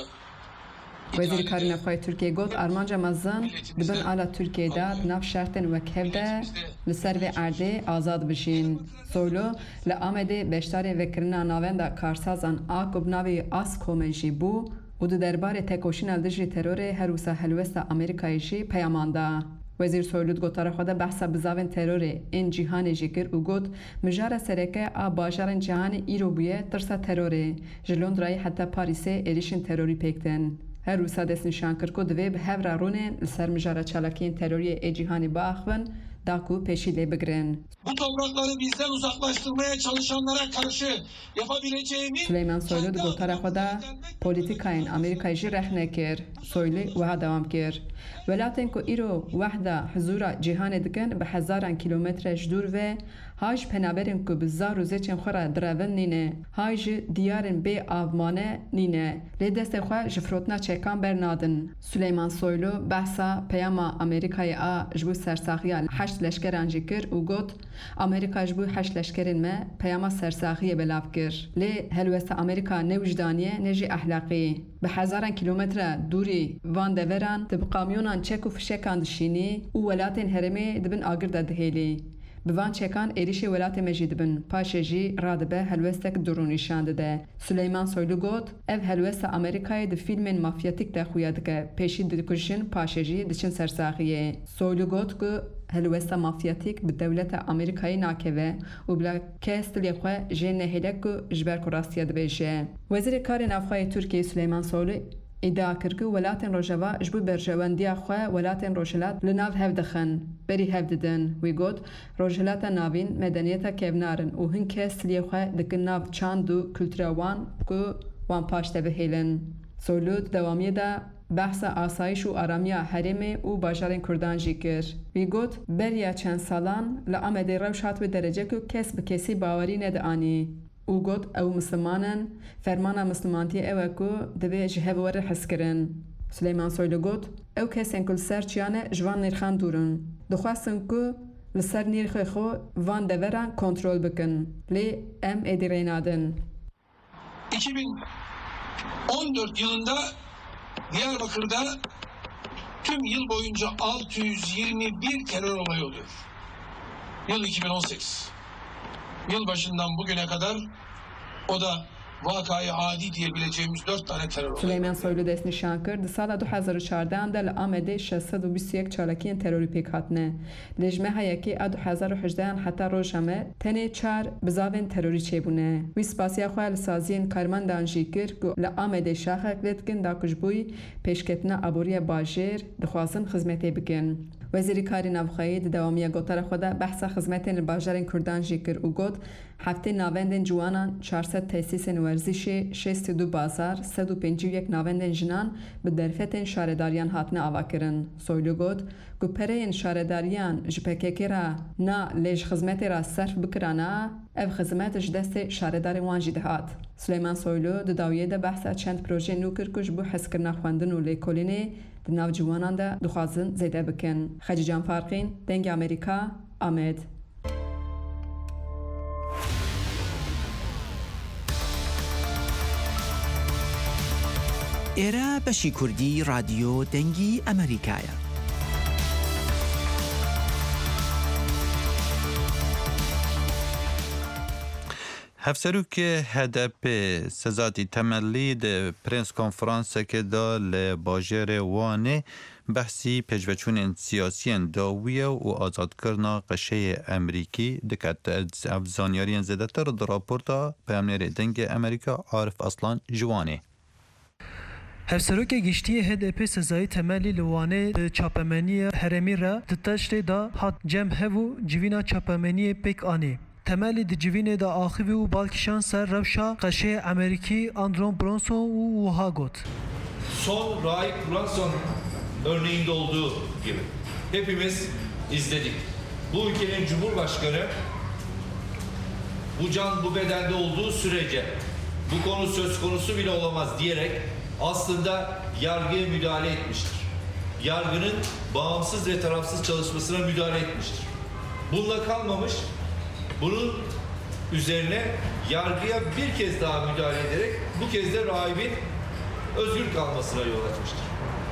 Wezîrê Karê Navxweyê Tirkiyeyê got armanca mezin dibin ala Tirkiyeyê de nav şertên wek hev de li ser vê erdê azad bijîn. Soylu li Amedê beşdarê vekirina navenda karsazan a ku bi navê Askomê jî bû û di derbarê tekoşîna li dijî terorê her wisa helwesta Amerîkayê jî peyaman da. Wezîr Soylu di gotara xwe de behsa bizavên terorê ên cîhanê jî kir û got mijara sereke a bajarên cîhanê îro bûye tirsa terorê. Ji Londrayê heta Parîsê êrişên terorî pêktin. Her wisa dest nîşan kir ku divê bi hevra rûnên li ser mijara çalakiyên teroriyê ê cîhanê biaxivin da ku pêşî lê bigirin. Bu toprakları bizden uzaklaştırmaya çalışanlara karşı yapabileceğimiz Süleyman Soylu di gotara xwe de polîtikayên Amerîkayê jî rex nekir. Soylu wiha dewam kir. Welatên ku îro wehda hizûra cîhanê dikin bi hezaran kîlometre ji dûr ve hay ji penaberên ku bi zar û zêçên xwe re direvin nîne, hay ji diyarên bê avmane nîne. Lê destê xwe ji firotina çekan bernadin. Süleyman Soylu behsa peyama Amerîkayê a ji bo sersaxiya heşt leşkeran jî kir û got Amerîka ji bo heşt leşkerên me peyama sersaxiyê belav kir. Lê helwesta Amerîka ne wijdanî ne jî ehlaqî. Bi hezaran kîlometre dûrî van deveran di bi kamyonan çek û fişekan dişînî û welatên herêmê dibin agir de dihêlî. Bi van çekan êrişê welatê me jî dibin. Paşê jî radibe helwestek durû nîşan dide. Süleyman Soylu got ev helwesta Amerîkayê di fîlmên mafyatik de xuya dike. Pêşî dikuşin paşê jî diçin sersaxiyê. Soylu got ku helwesta mafyatik bi dewleta Amerîkayê nakeve û bila kes dilê xwe jê nehêlek ku ji ber ku rastiya dibêje. Wezîrê Karê Navxweyê Tirkiyeyê Süleyman Soylu îdia kir ku welatên Rojava ji bo berjewendiya xwe welatên rojhilat li nav hev dixin, berî hev didin. Wî got rojhilata navîn medeniyeta kevnarin û hin kes tiliyê xwe dikin nav çand û kültûra wan ku wan paş de bihêlin. Soylu di dewamiyê de behsa asayîş û aramiya herêmê û bajarên Kurdan jî kir. Wî got beriya çend salan li Amedê rewş hat wê derece ku kes bi kesî bawerî nedianî. û got ew mislimanin fermana mislimantiyê ew e ku divê ji hev were hezkirin. Süleyman Soylu got ew kesên ku li ser çiyane ji van nêrxan dûrin. Dixwastin ku li ser nêrxê xwe van deveran kontrol bikin. Lê em êdî rê nadin. iki bin on dört yılında Diyarbakır'da tüm yıl boyunca altı yüz yirmi bir terör olayı oluyor. Yıl iki bin on sekiz. Yılbaşından bugüne kadar o da vakayı adi diyebileceğimiz dört tane terör olayı. Süleyman Soylu dest nişan kir di sala du hezar û çardeh de li Amedê şeş sed û bîst û yek çalakiyên terorî pêk hatine. Li jme heyekê a du hezar û hejdehan heta roja me tenê çar bizavên terorî çêbûne. Wî spasiya xwe li saziyên karmandan jî kir ku li Amedê şaxek lê dikin da kujbûyî pêşketina aboriya bajêr dixwazin xizmetê bikin. Wezîrî Karî Navxweyî di dewamiya gotara xwe de behsa xizmetên li bajarên Kurdan jî kir û got heftê navendên ciwanan çar sed tesîsên werzîşê şêst û du bazar sed û pêncî û yek navendên jinan bi derfetên şaredariyan hatine avakirin. Soylu got ku pereyên şaredariyan ji P K K re na lê ji xizmetê re serf bikirane ev xizmet ji destê şaredarên wan jî dihat. Süleyman Soylu di dawiyê de behsa çend projeyên nû kir ku ji bo hezkirina xwendin û lêkolînê di nav ciwanan de dixwazin zêde bikin. Xecî Can Farqîn, Dengê Amerîka, Amed. ئێرە بەشی کوردی رادیۆ دەنگی ئەمریکایە. هەفسەرۆک هەدەپ سەزاتی تەمەلی د پرنس کۆنفرانسێکێدا لە باژێرê Wanê بەحسی پێشڤەچوونên siyasiyên dawî û azadkirina qeşeyê Emerîkî diket. Ev zanyariyên zêdetir di raporta peyamnêrê dengê Emerîka Arif Aslan ji Wanê. Hevserokê giştiyê H D P sezayî temelî li Wanê di çapemeniya herêmî re di teştê da hat cem hev û civîna çapemeniyê pêk anî. Temelî di civînê da axivî û balkişan ser rewşa qeşeyê Emerîkî Andrew Brunson û wiha got. Son Rahip Brunson örneğinde olduğu gibi hepimiz izledik. Bu ülkenin Cumhurbaşkanı bu can bu bedende olduğu sürece bu konu söz konusu bile olamaz diyerek aslında yargıya müdahale etmiştir. Yargının bağımsız ve tarafsız çalışmasına müdahale etmiştir. Bununla kalmamış, bunun üzerine yargıya bir kez daha müdahale ederek bu kez de rahibin özgür kalmasına yol açmıştır.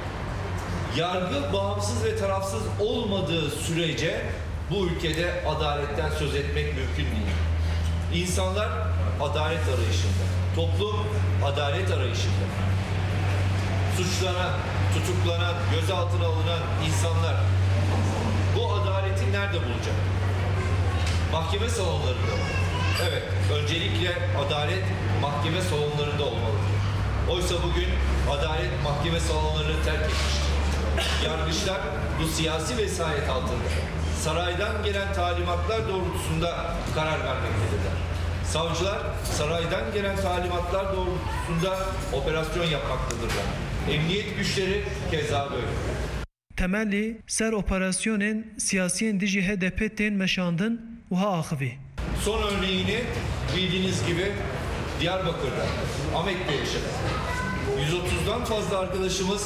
Yargı bağımsız ve tarafsız olmadığı sürece bu ülkede adaletten söz etmek mümkün değil. İnsanlar adalet arayışında, toplum adalet arayışında. Suçlanan, tutuklanan, gözaltına alınan insanlar bu adaleti nerede bulacak? Mahkeme salonlarında mı? Evet, öncelikle adalet mahkeme salonlarında olmalıdır. Oysa bugün adalet mahkeme salonlarını terk etmiştir. Yargıçlar bu siyasi vesayet altında saraydan gelen talimatlar doğrultusunda karar vermektedirler. Savcılar saraydan gelen talimatlar doğrultusunda operasyon yapmaktadırlar. Emniyet güçleri keza böyle. Temelli ser operasyonên siyasiyên dijî H D P tên meşandin wiha axivî. Son örneğini bildiğiniz gibi Diyarbakır'da, Ahmet'te yaşadık. yüz otuzdan fazla arkadaşımız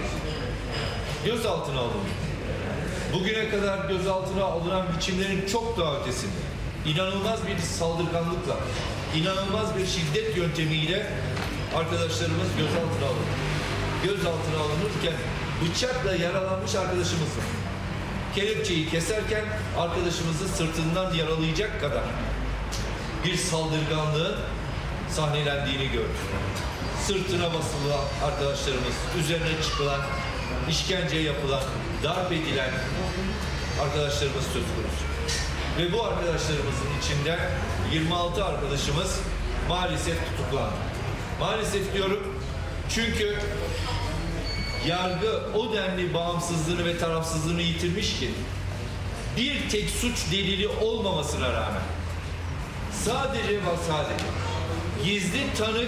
gözaltına alındı. Bugüne kadar gözaltına alınan biçimlerin çok daha ötesinde, inanılmaz bir saldırganlıkla, inanılmaz bir şiddet yöntemiyle arkadaşlarımız gözaltına alındı. Gözaltına alınırken bıçakla yaralanmış arkadaşımız var. Kelepçeyi keserken arkadaşımızı sırtından yaralayacak kadar bir saldırganlığın sahnelendiğini gördük. Sırtına basılan arkadaşlarımız, üzerine çıkılan, işkence yapılan, darp edilen arkadaşlarımız söz konusu. Ve bu arkadaşlarımızın içinde yirmi altı arkadaşımız maalesef tutuklandı. Maalesef diyorum çünkü yargı o denli bağımsızlığını ve tarafsızlığını yitirmiş ki bir tek suç delili olmamasına rağmen sadece ve sadece gizli tanık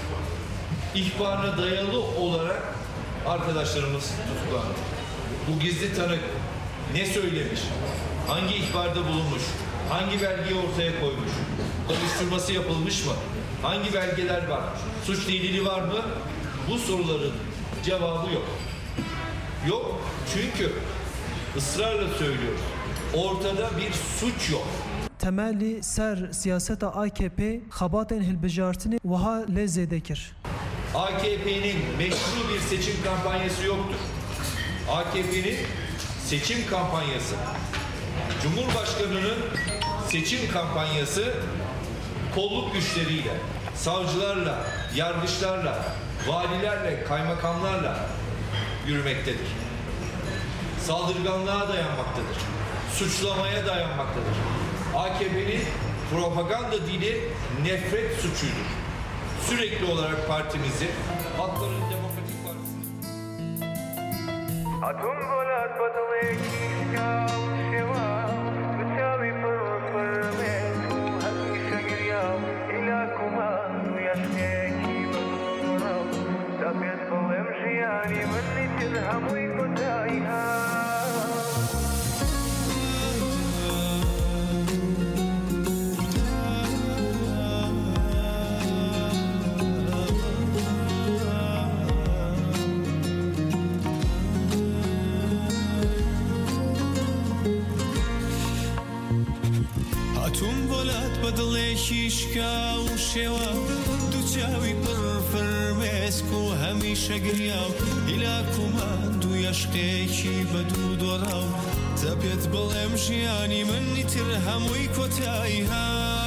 ihbarına dayalı olarak arkadaşlarımız tutuklandı. Bu gizli tanık ne söylemiş, hangi ihbarda bulunmuş, hangi belgeyi ortaya koymuş, soruşturması yapılmış mı, hangi belgeler var, suç delili var mı? Bu soruların cevabı yok. Yok çünkü ısrarla söylüyoruz. Ortada bir suç yok. Temelli ser siyaseta A K P xabatên hilbijartinê wiha lê zêde kir. A K P'nin meşru bir seçim kampanyası yoktur. A K P'nin seçim kampanyası, Cumhurbaşkanı'nın seçim kampanyası kolluk güçleriyle, savcılarla, yargıçlarla, valilerle, kaymakamlarla yürümektedir. Saldırganlığa dayanmaktadır. Suçlamaya dayanmaktadır. A K P'nin propaganda dili nefret suçudur. Sürekli olarak partimizi, Halkların Demokratik Partisi... شیشکا و شێوە دووچاوی پڕ فەرمێسک و هەمیشە گریا و هیلاکومان دوو یەشقێکی بە دوو دۆڕا و تەپێت بڵێم ژیانی منی تر هەمووی کۆتایی ها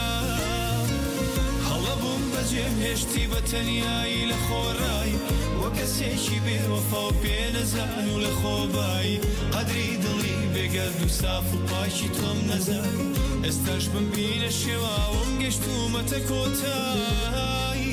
هەڵە بووم بەجێم هێشتی بە تەنیایی لە خۆڕایی وە کەسێکی بێوەفا و پێنەزان و لە خۆبایی قەدری دڵی بێگەرد و ساف و پاکی تۆم نەزانی ئێستاش بمبینە شێواوم گەشتومەتە کۆتایی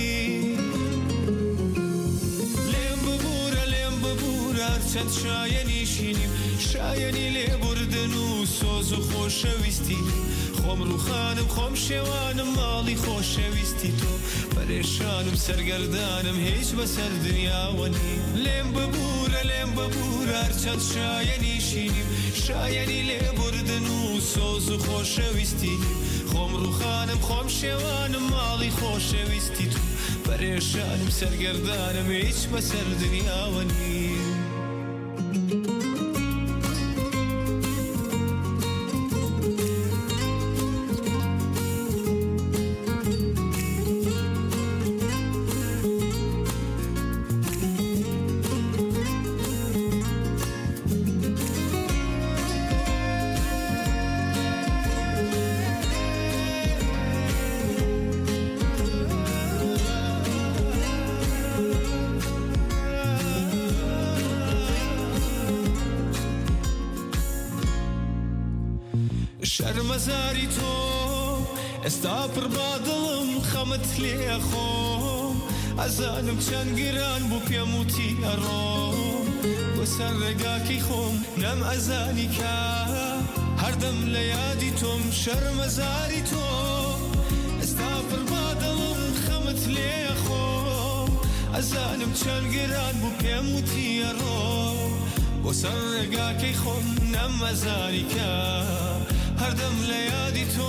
لێم ببوورە لێم ببوورە چەند شایەنی شینیم شایەنی لێبوردن و سۆز و خۆشەویستی خۆم ڕووخانم خۆم شێوانم ماڵی خۆشەویستی تۆ پەرێشانم سەرگەردانم هیچ بەسەر دنیاوە نی لێم ببوورە لێم ببوورە چەند شایەنی شینیم شایەنی لێبوردن و سۆز و خۆشەویستی خۆم ڕووخانم خۆم شێوانم ماڵی خۆشەویستی تو پەرێشانم سەرگەردانم هیچ بەسەر دنیاوە نی شەرمەزاری تۆ ئێستا پڕ با دڵم خەمت لێ خۆم ئەزانم چەند گران بوو پێم وتی ئەڕۆم بۆ سەر ڕێگاکەی خۆم نەم ئەزانی کا هەردەم لە یادی تۆم شەرمەزاری تۆ ئێستا پڕ با دڵم خەمت لێ خۆم ئەزانم چەند گران بوو پێم وتی ئەڕۆم بۆ سەر ڕێگاکەی خۆم نەم ئەزانی کا هەردەم لە یادی تۆ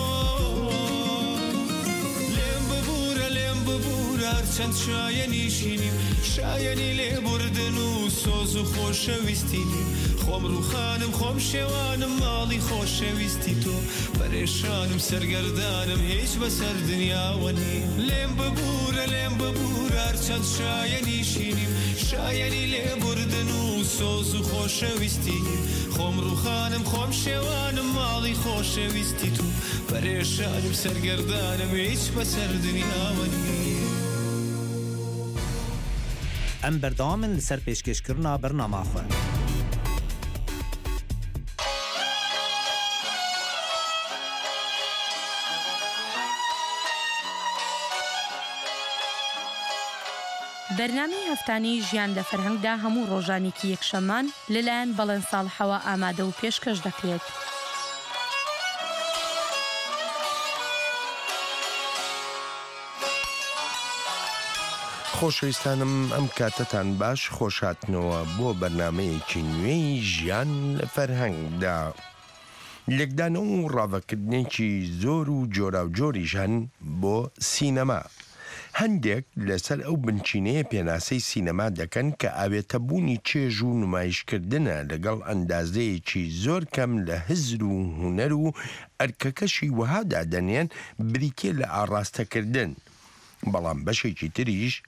لێم ببوورە لێم ببوورە چەند شایەنی شینیم شایەنی لێبوردن و سۆز و خۆشەویستی خۆم ڕووخانم خۆم شێوانم ماڵی خۆشەویستی تۆ پەرێشانم سەرگەردانم هیچ بەسەر دنیاوە نی لێم ببوورە لێم ببوورە چەند شایەنی شینیم شایەنی لێبوردن و سۆز و خۆشەویستی خۆم ڕووخانم خۆم شێوانم ماڵی خۆشەویستی تو پەرێشانم سەرگەردانم هیچ بەسەر دنیاوە نی ئەم بەردەوامن لەسەر پێشکەشکردنا بەرنامەخۆ بەرنامەی هەفتانەی ژیان لە فەرهەنگدا هەموو ڕۆژانێکی یەکشەممان لەلایەن بەڵێن ساڵحەوە ئامادە و پێشکەش دەکرێت. خۆشەویستانم ئەم کاتتان باش خۆشهاتنەوە بۆ بەرنمەیەکی نوێی ژیان لە فەرهەنگدا. لێکدانەوە و ڕاوەکردنێکی زۆر و جۆرا و جۆریژان بۆ سینەما. هەندێک لەسەر ئەو بنچینەیە پێناسەی سینەما دەکەن کە ئاوێتەبوونی چێژ و نمایشکردنە لەگەڵ ئەندازەیەکی زۆر کەم لە هزر و هونەر و ئەرکەکەشی وەهادا دەنێن بریتێ لە ئاڕاستەکردن. بەڵام بەشێکی تریش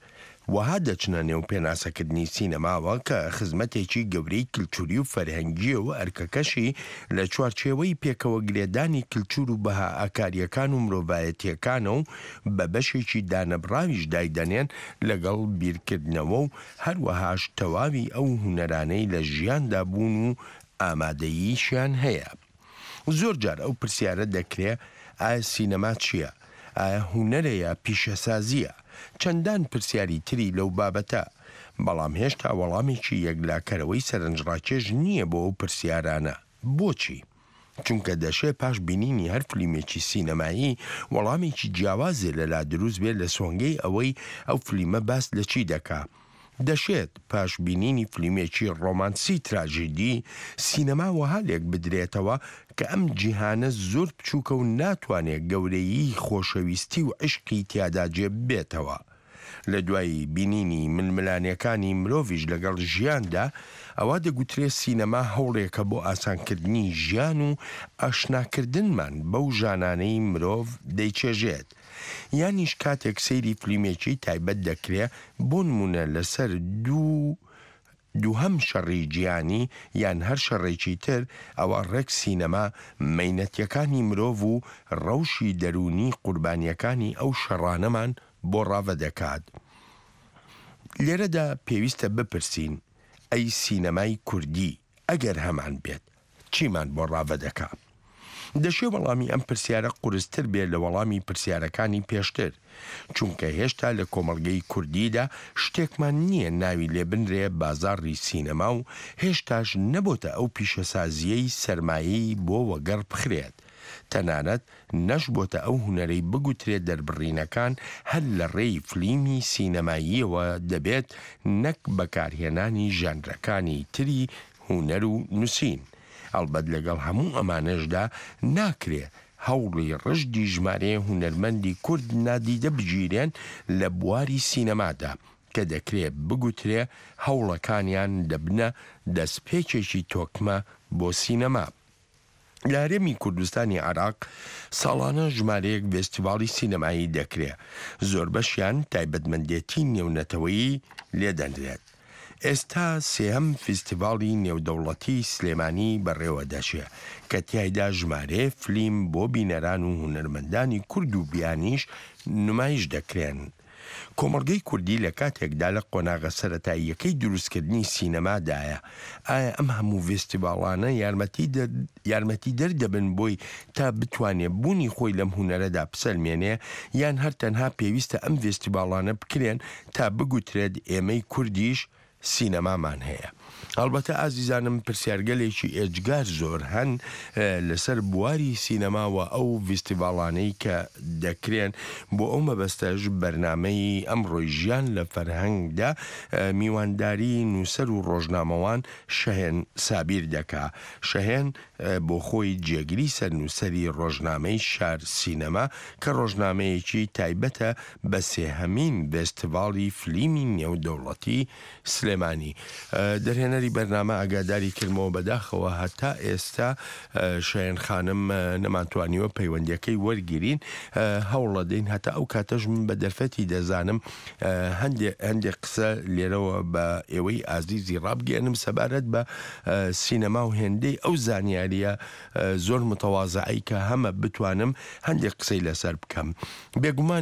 وها دەچنە نێو پێناسەکردنی سینەماوە کە خزمەتێکی گەورەی کللتوری و فەرهەنگیە و ئەرکەکەشی لە چوارچێوەی پێکەوە گلێدانی کللتور و بەها ئاکاریەکان و مرۆڤایەتیەکانە و بە بەشێکی دانەبراویش دایدەنێن لەگەڵ بیرکردنەوە و هەروەهاش تەواوی ئەو هونەرانەی لە ژیاندا بوون و ئامادەییشیان هەیە. زۆر جار ئەو پرسیارە دەکرێت ئایا سینەما چییە؟ ئایا هونەرەیە پیشەسازیە؟ چەندان پرسیاری تری لەو بابەتە، بەڵام هێشتا وەڵامێکی یەکلاکەرەوەی سەرنجڕاکێش نییە بۆ ئەو پرسیارانە. بۆچی؟ چونکە دەشێ پاش بینینی هەر فلیمێکی سینەمایی وەڵامێکی جیاوازێ لەلا دروست بێت لە سۆنگەی ئەوەی ئەو فلیمە باس لە چی دەکا. دەشێت پاش بینینی فلیمێکی ڕۆمانسی تراژیدی سینەما وەها لێک بدرێتەوە کە ئەم جیهانە زۆر بچووکە و ناتوانێت گەورەیی خۆشەویستی و عشقی تیادا جێ بێتەوە. لە دوای بینینی ململانیەکانی مرۆڤیش لەگەڵ ژیاندا ئەوە دەگوترێت سینەما هەوڵێکە بۆ ئاسانکردنی ژیان و ئاشناکردنمان بەو ژانانەی مرۆڤ دەیچێژێت. یانیش کاتێک سەیری فلیمێکی تایبەت دەکرێت بۆ نمونە لەسەر دوو دووهەم شەڕی گیانی یان هەر شەڕێکی تر، ئەوە ڕێک سینەما مەینەتیەکانی مرۆڤ و ڕەوشی دەرونی قوربانیەکانی ئەو شەڕانەمان بۆ ڕاوە دەکات. لێرەدا پێویستە بپرسین ئەی سینەمای کوردی ئەگەر هەمان بێت چیمان بۆ ڕاوە دەکات؟ دەشێ وەڵامی ئەم پرسیارە قورستر بێت لە وەڵامی پرسیارەکانی پێشتر، چونکە هێشتا لە کۆمەڵگەی کوردیدا شتێکمان نییە ناوی لێ بنرێ بازاڕی سینەما و هێشتاش نەبۆتە ئەو پیشەسازیەی سەرمایەی بۆ وەگەڕ بخرێت. تەنانەت نەش بۆتە ئەو هونەرەی بگوترێت دەربڕینەکان هەر لە ڕێی فلیمی سینەماییەوە دەبێت، نەک بەکارهێنانی ژانرەکانی تری هونەر و نووسین. ئەڵبەت لەگەڵ هەموو ئەمانەشدا ناکرێ هەوڵی ڕژدی ژمارەیە هونەرمەندی کورد نادیدە بگیرێن لە بواری سینەمادا کە دەکرێت بگوترێ هەوڵەکانیان دەبنە دەستپێکێکی تۆکمە بۆ سینەما. لە هەرێمی کوردستانی عێراق ساڵانە ژمارەیەک فێستیڤاڵی سینەمایی دەکرێت، زۆر بەشیان تایبەتمەندێتی نێونەتەوەیی لێدەنرێت. ئێستا سێهەم فیستیڤاڵی نێودەوڵەتی سلێمانی بەڕێوە دەچێ کە تیایدا ژمارەیە فلیم بۆ بینەران و هونەرمەندانی کورد و بیانیش نمایش دەکرێن. کۆمەڵگەی کوردی لە کاتێکدا لە قۆناغە سەرەتاییەکەی دروستکردنی سینەمادایە، ئایا ئەم هەموو فێستیڤاڵانە یارمەتی دەردەبن بۆی تا بتوانێت بوونی خۆی لەم هونەرەدا بسەلمێنێ، یان هەر تەنها پێویستە ئەم فێستیڤاڵانە بکرێن تا بگوترێت ئێمەی کوردیش سینەمامان هەیە؟ ئەلبەتە ئازیزانم پرسیارگەلێکی ئێجگار زۆر هەن لەسەر بواری سینەماوە ئەو فیستیڤاڵانەی کە دەکرێن بۆ ئەو مەبەستەش بەرنامەی ئەمڕۆی ژیان لە فەرهەنگدا میوانداری نووسەر و ڕۆژنامەوان شەهێن سابیر دەکا. شەهێن بۆ خۆی جێگیری سەر نووسەری ڕۆژنامەی شار سینەما کە ڕۆژنامەیەکی تایبەتە بە سێهەمین فێستیڤاڵی فلیمی نێودەوڵەتی سلێمانی. دەرهێنەری بەرنامە ئاگاداری کردمەوە بەداخەوە هەتا ئێستا شایەن خانم نەمانتوانیوە پەیوەندیەکەی وەرگرین، هەوڵە دەین هەتا ئەو کاتەش من بە دەرفەتی دەزانم هەندێک قسە لێرەوە بە ئێوەی ئازیزی ڕابگەێنم سەبارەت بە سینەما و هێندەی ئەو زانیاریە زۆر متەوازەعی کە هەمە بتوانم هەندێک قسەی لەسەر بکەم. بێگومان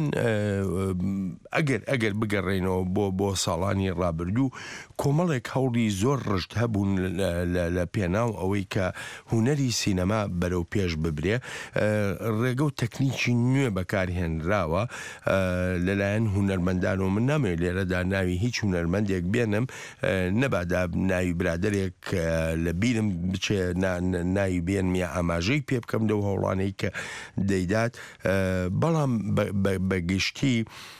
ئەگەر ئەگەر بگەڕێنەوە بۆ بۆ ساڵانی ڕابردوو کۆمەڵێک هەوڵی زۆر ڕشت هەبوون لە پێناو ئەوەی کە هونەری سینەما بەرەو پێش ببرێ. ڕێگە و تەکنیکی نوێ بەکارهێنراوە لەلایەن هونەرمەندان و من نامەوێت لێرەدا ناوی هیچ هونەرمەندێک بێنم، نەبادا ناوی برادێک لە بیرم بچێ ناوی بێن یا ئاماژەی پێ بکەم لەو هەوڵانەی کە دەیدات، بەڵام بەگشتی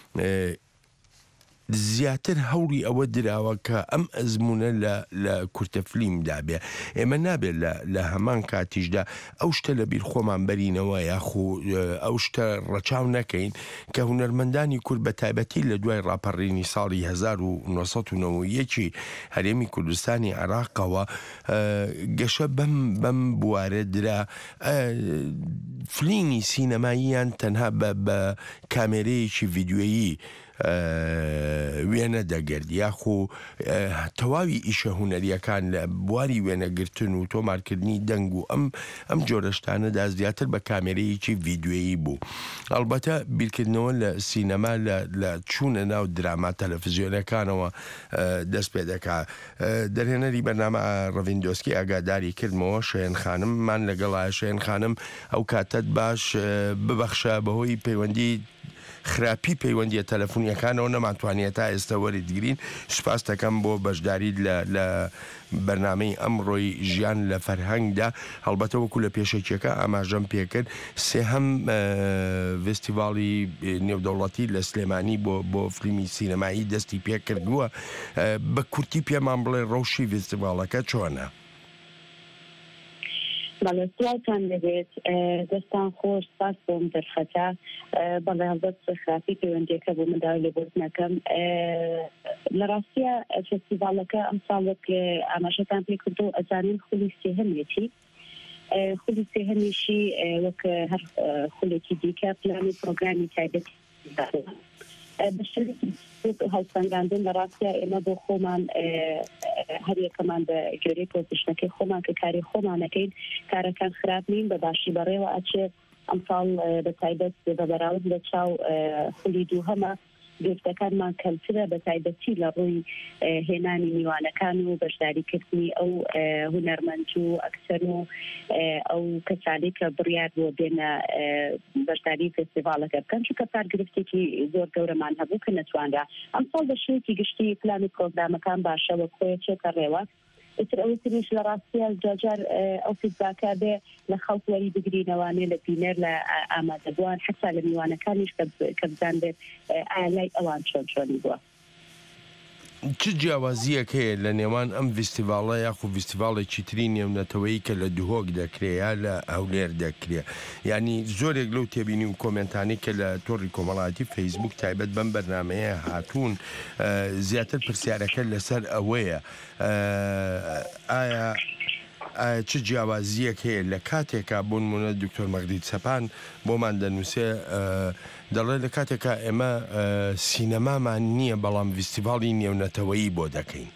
زیاتر هەوڵی ئەوە دراوە کە ئەم ئەزمونە لە کورتە فلیمدا بێ. ئێمە نابێت لە هەمان کاتیشدا ئەو شتە لە بیر خۆمان بەرینەوە یاخو ئەو شتە ڕەچاو نەکەین کە هونەرمەندانی کورد بە تایبەتی لە دوای ڕاپەڕینی ساڵی هەزار و نۆسەد و نۆ یەکی هەرێمی کوردستانی عێراقەوە گەشە بەم بەم بوارە درا فلیمی سینەماییان تەنها بە کامێرەیەکی ڤیدیۆیی وێنە دەگرد یاخۆ تەواوی ئیشە هوەریەکان لە بواری وێنەگرتن و تۆمارکردنی دەنگ و ئەم ئەم جۆرەشتانەدا زیاتر بە کامێرەیەکی ڤیددیۆیی بوو. ئەلبەتە بیرکردنەوە لە سینەما لە چوونە ناو دراما تەلەڤیزیۆنەکانەوە دەست پێ دەکات. دەرهێنەری بەرنامە ڕەڤیندۆسکی ئاگاداری کردمەوە شێن خانممان لەگەڵایە شێن خانم ئەو کاتت باش ببەخشە بەهۆی پەیوەندی خراپی پەیوەندیە تەلەفۆنیەکانەوە نەماتوانێت تا ئێستا وەریدگرین. سوپاس دەکەم بۆ بەشداریت لە بەرنامەی ئەمڕۆی ژیان لە فەرهەنگدا. هەڵبەتە وەکو لە پێشەکیەکە ئاماژەم پێکرد سێهەم فستیڤاڵی نێودەوڵەتی لە سلێمانی بۆ بۆ فیلمی سینەمایی دەستی پێ کردووە. بە کورتی پێمان بڵێ ڕەوشی فستیڤاڵەکە چۆنە؟ بەڵێ سڵاوتان دەبێت دەستان خۆش سپاس بۆم دەرخەتە بەڵێ هەڵبەت خراپی پەیوەندیەکە بۆ منداوی لێبوردنەکەم. لە ڕاستیە فستیڤاڵەکە ئەم ساڵێک ئاماژەتان پێ کردو ئەزانین خولی سێهەمێتی خولی سێهەمیشی وەک هەر خولێکی دیکە پلانی پرۆگرامی تایبەتی بەشێکی هەڵسەنگاندن لە ڕاستیە ئێمە بۆ خۆمان هەریەکەمان بە گوێرەی پۆزیشنەکەی خۆمان کە کاری خۆمانەکەین کارەکان خراپ نین بە باشی بەڕێوە ئەچێت ئەمساڵ بە تایبەت بە بەراورد لە چاو خولی دووهەمە گفتەکانمان کەمترە بە تایبەتی لە ڕووی هێنانی میوانەکان و بەشداریکردنی ئەو هونەرمەند و ئەکسەر و ئەو کەسانی کە بڕیار بۆ بێنە بەشداری فستیڤاڵەکە بکەن چونکە پارگرفتێکی زۆر گەورەمان هەبوو کە نەتوانرا. ئەمساڵ بە شێوەیەکی گشتی پلانی پرۆگرامەکان باشەوە خۆی چێتە ڕێوە. ئیتر ئەوەی تریش لە ڕاستیە جاجار ئەو فیدباکە بێ لە خەڵک وەری بگرینەوانێ لە بینەر لە ئامادەبووان حتا لە میوانەکانیش کە بزان بێت ئایا لای ئەوان چۆن چۆنی بووە. چ جیاوازیەک هەیە لە نێوان ئەم فستیڤاڵە یاخو فستیڤاڵێکی تری نێونەتەوەی کە لە دوهۆک دەکرێت یا لە هەولێر دەکرێت؟ ینی زۆرێک لەو تێبینی و کۆمنتانی کە لە تۆڕی کۆمەڵاتی فەیسبوک تایبەت بەم بەرنمەیە هاتوون زیاتر پرسیارەکە لەسەر ئەوەیە ئایا چ جیاوازیەک هەیە لە کاتێکا بۆ نمونە دکتۆر مەغدید سەپان بۆمان دەنووسێ دەڵێ لە کاتێکا ئێمە سینەمامان نییە بەڵام فستیڤاڵی نێونەتەوەیی بۆ دەکەین.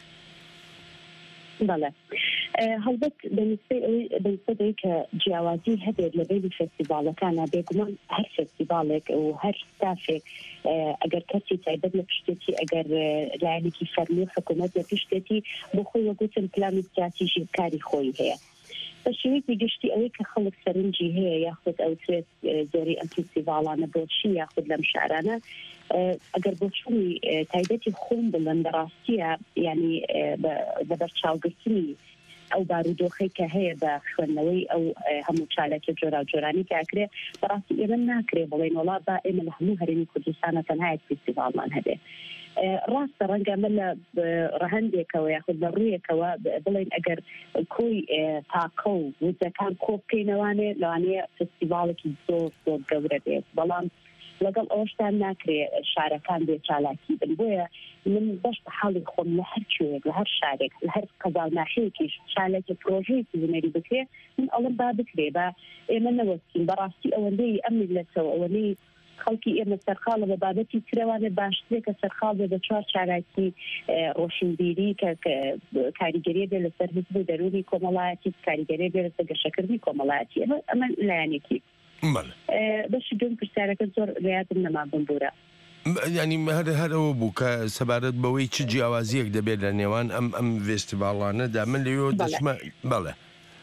بەڵێ هەڵبەت بەنسبەی کە جیاوازی هەبێت لە بینی فستیڤاڵەکانە بێگومان هەر فستیڤاڵێک و هەر ستافێک ئەگەر کەسی تایبەت لە پشتێتی ئەگەر لایەنێکی فەرمی حکوومەت لە پشتێتی بۆ خۆی وەگوتن پلانی استراتیژی کاری خۆی هەیە. بە شێوەیەکی گشتی ئەوەی کە خەڵک سەرنجی هەیە یاخود ئەوترێت زۆری ئەم فستیڤاڵانە بۆچی یاخود لەم شارانە ئەگەر بۆچوونی تایبەتی خۆم بڵێن بەڕاستیە ینی بەبەر چاوگرتنی ئەو بارودۆخەی کە هەیە بە خوێندنەوەی ئەو هەموو چالەکە جۆرا جۆرانی کاکرێ بەڕاستی ئێمە ناکرێ بڵێن وڵا با ئێمە لە هەموو هەرێمی کوردستانە تەنها فستیڤاڵمان هەبێ. ڕاستە ڕەنگە من لە ڕەهەندێکەوە یاخود لە ڕوویەکەوە بڵێن ئەگەر کۆی تاقە و وزەکان کۆ بکەینەوانێ لەوانەیە فستیڤاڵێکی زۆر زۆر گەورە بێت بەڵام لەگەڵ ئەوشتان ناکرێ شارەکان بێ چالاکی بن. بۆیە من بەش بە حاڵی خۆم لە هەر کوێک لە هەر شارێک لە هەر قەزاڵناحەیەکیش چالێکی پرۆژەیەکی ژمێری بکرێ من ئەڵم با بکرێ بە ئێمە نەوەستین بەڕاستی ئەوەندەی ئەم میلەتەوە ئەوەندەی خەڵکی ئێمە سەرخاڵە بە بابەتی ترەوانێ باشترێک کە سەرخاڵ بێ بە چوار چالاکی ڕۆشنبیری کە کاریگەریە بێ لەسەر حزب و دەرونی کۆمەڵایەتی کاریگەریە بێ لەسەر گەشەکردنی کۆمەڵایەتی ئەمە لایەنێکی بەشی دوم پرسیارەکە زۆر ڕێاتم نەما بمبورە. ینی هەر هەرەوە بوو کە سەبارەت بەوەی چ جیاوازیەک دەبێت لە نێوان ئەم ئەم فستیڤاڵانەدا من لەوێ دەچمە بەڵێ.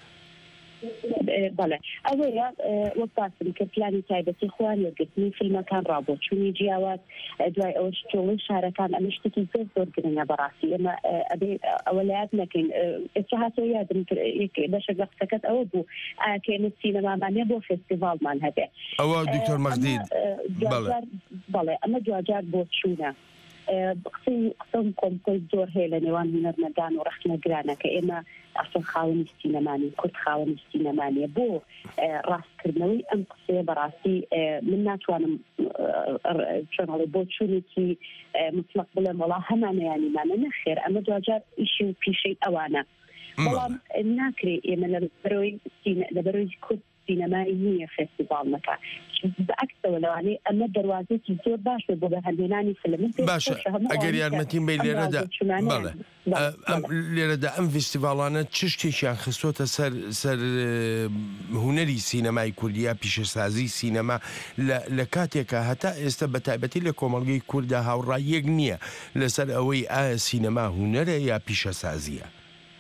بەڵێ ئەوەیە وەک باسم کە پلانی تایبەتی خوان وەرگرتنی فیلمەکان ڕابۆچوونی جیاواز دوای ئەوە تۆڵی شارەکان ئەمە شتێکی زۆر زۆر گرنگە بەڕاستی ئێمە ئەبێ ئەوە لە یاد نەکەین. ئێستا هاتەوە یادم بەشێک لە قسەکەت ئەوە بوو ئایا کە ئێمە سینەمامانێ بۆ فستیڤاڵمان هەبێ. ئەوە دکتۆر مەغدید بەڵێ ئەمە جواجار بۆ چوونە قسەی قسەم کۆمپۆی زۆر هەیە لە نێوان هونەرمەندان و ڕەخنەگرانە کە ئێمە ئەسڵ خاوەنی سینەمانی کورد خاوەنی سینەمانیە بۆ ڕاستکردنەوەی ئەم قسەیە بەڕاستی من ناتوانم چۆنڵێ بۆ چوونێکی مطلق بڵێم وەڵا هەمانەیانیمانە نەخێر ئەمە جواجار ئیشی و پیشەی ئەوانە بەڵام ناکرێ ئێمە لە بەرەوەی کورد سینەمای نییە فێستیڤالەکە بەعکسەوە لەوانەیە ئەمە دەواازێکی زۆر باشە بۆ بەهەندێنانی فیلم باشە ئەگەر یارمەتیم بێ لێرەدا لێرەدا ئەم فستیڤالانە چ شتێکیان خستۆتە سەر سەر هوەری سینەمای کوردیا پیشەسازی سینەما لە کاتێکە هەتا ئێستا بە تایبەتی لە کۆمەڵگەی کووردا هاوڕای یەک نییە لەسەر ئەوەی ئایا سینەما هوەرە یا پیشەسازیە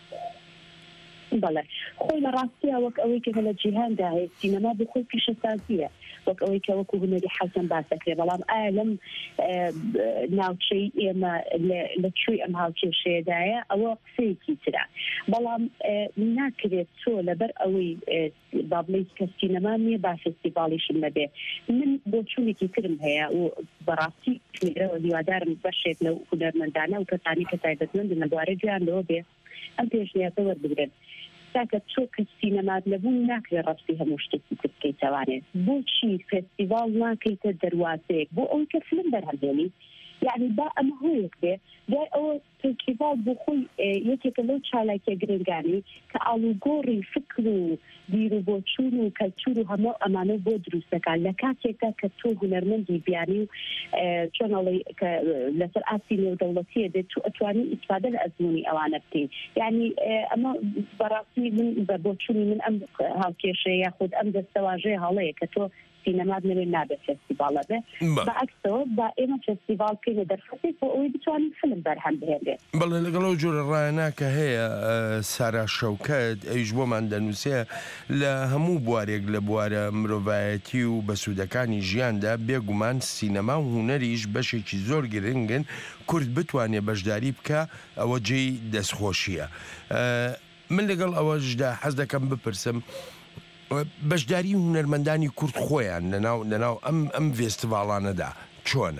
بەڵێ خۆی لە ڕاستیە وەک ئەوەی کە لە جیهاندا هەیە سینەما بۆ خۆی پیشەسازیە وەک ئەوەی کە وەکو هونەری حەسەن باسەکرێ بەڵام ئایا لەم ناوچەی ئێمە لەکوێی ئەم هاوکێشەیەدایە ئەوە قسەیەکی ترە بەڵام ناکرێت چۆ لەبەر ئەوەی با بڵێیت کە سینەما نییە با فێستیڤاڵیشم نەبێ من بۆ چوونێکی ترم هەیە و بەڕاستی لێرەوە هیوادارم بەشێک لەو هونەرمەندانە و کەسانی کە تایبەتمەندن لە بوارەی گویانەوە بێ ئەم پێشنیاتە وەربگرن تاکە چۆ کە سینەمات لەبوون ناکرێت ڕاستی هەموو شتێکی تر بکەیتەوانێت بۆچی فێستیڤاڵ ناکەیتە دەروازەیەک بۆ ئەوەی کە فیلم بەرهەمهێنی یعنی با ئەمە هۆیەک بێ دوای ئەوە فێستیڤاڵ بۆ خۆی یەکێکە لەو چالاکیە گرنگانی کە ئاڵوگۆڕی فکر و بیر و بۆچوون و کەلتور و هەموو ئەمانە بۆ دروستەکان لە کاتێکدا کە تۆ هونەرمەندی بیانی و چۆنەڵی لەسەر ئاسی نێودەوڵەتیە دێت تو ئەتوانی ئیسفادە لە ئەزمموی ئەوانە بکەین یعنی ئەمە بەڕاستی من بە بۆچوونی من ئەم هاوکێشەیە یاخود ئەم دەستەواژەیە هەڵەیە کە تۆ سینەمات نەوێت نابێت فێستیڤاڵە بێ بەعکسەوە با ئێمە فێستیڤاڵ بکەین لە دەرفەتێک بۆ ئەوەی بتوانین فیلم بەرهەم بهێنرێت بەڵێ لەگەڵ ئەو جۆرە ڕایەنا کە هەیە سارا شەوکەت ئەویش بۆمان دەنووسێ لە هەموو بوارێک لە بوارە مرۆڤایەتی و بەسوودەکانی ژیاندا بێگومان سینەما و هوەریش بەشێکی زۆر گرنگن کورد بتوانێت بەشداری بکە ئەوە جێی دەستخۆشیە من لەگەڵ ئەوەشدا حەز دەکەم بپرسم بەشداری هونەرمەندانی کورد خۆیان لەناو لەناو ئەم ئەم فێستیڤاڵانەدا چۆنە؟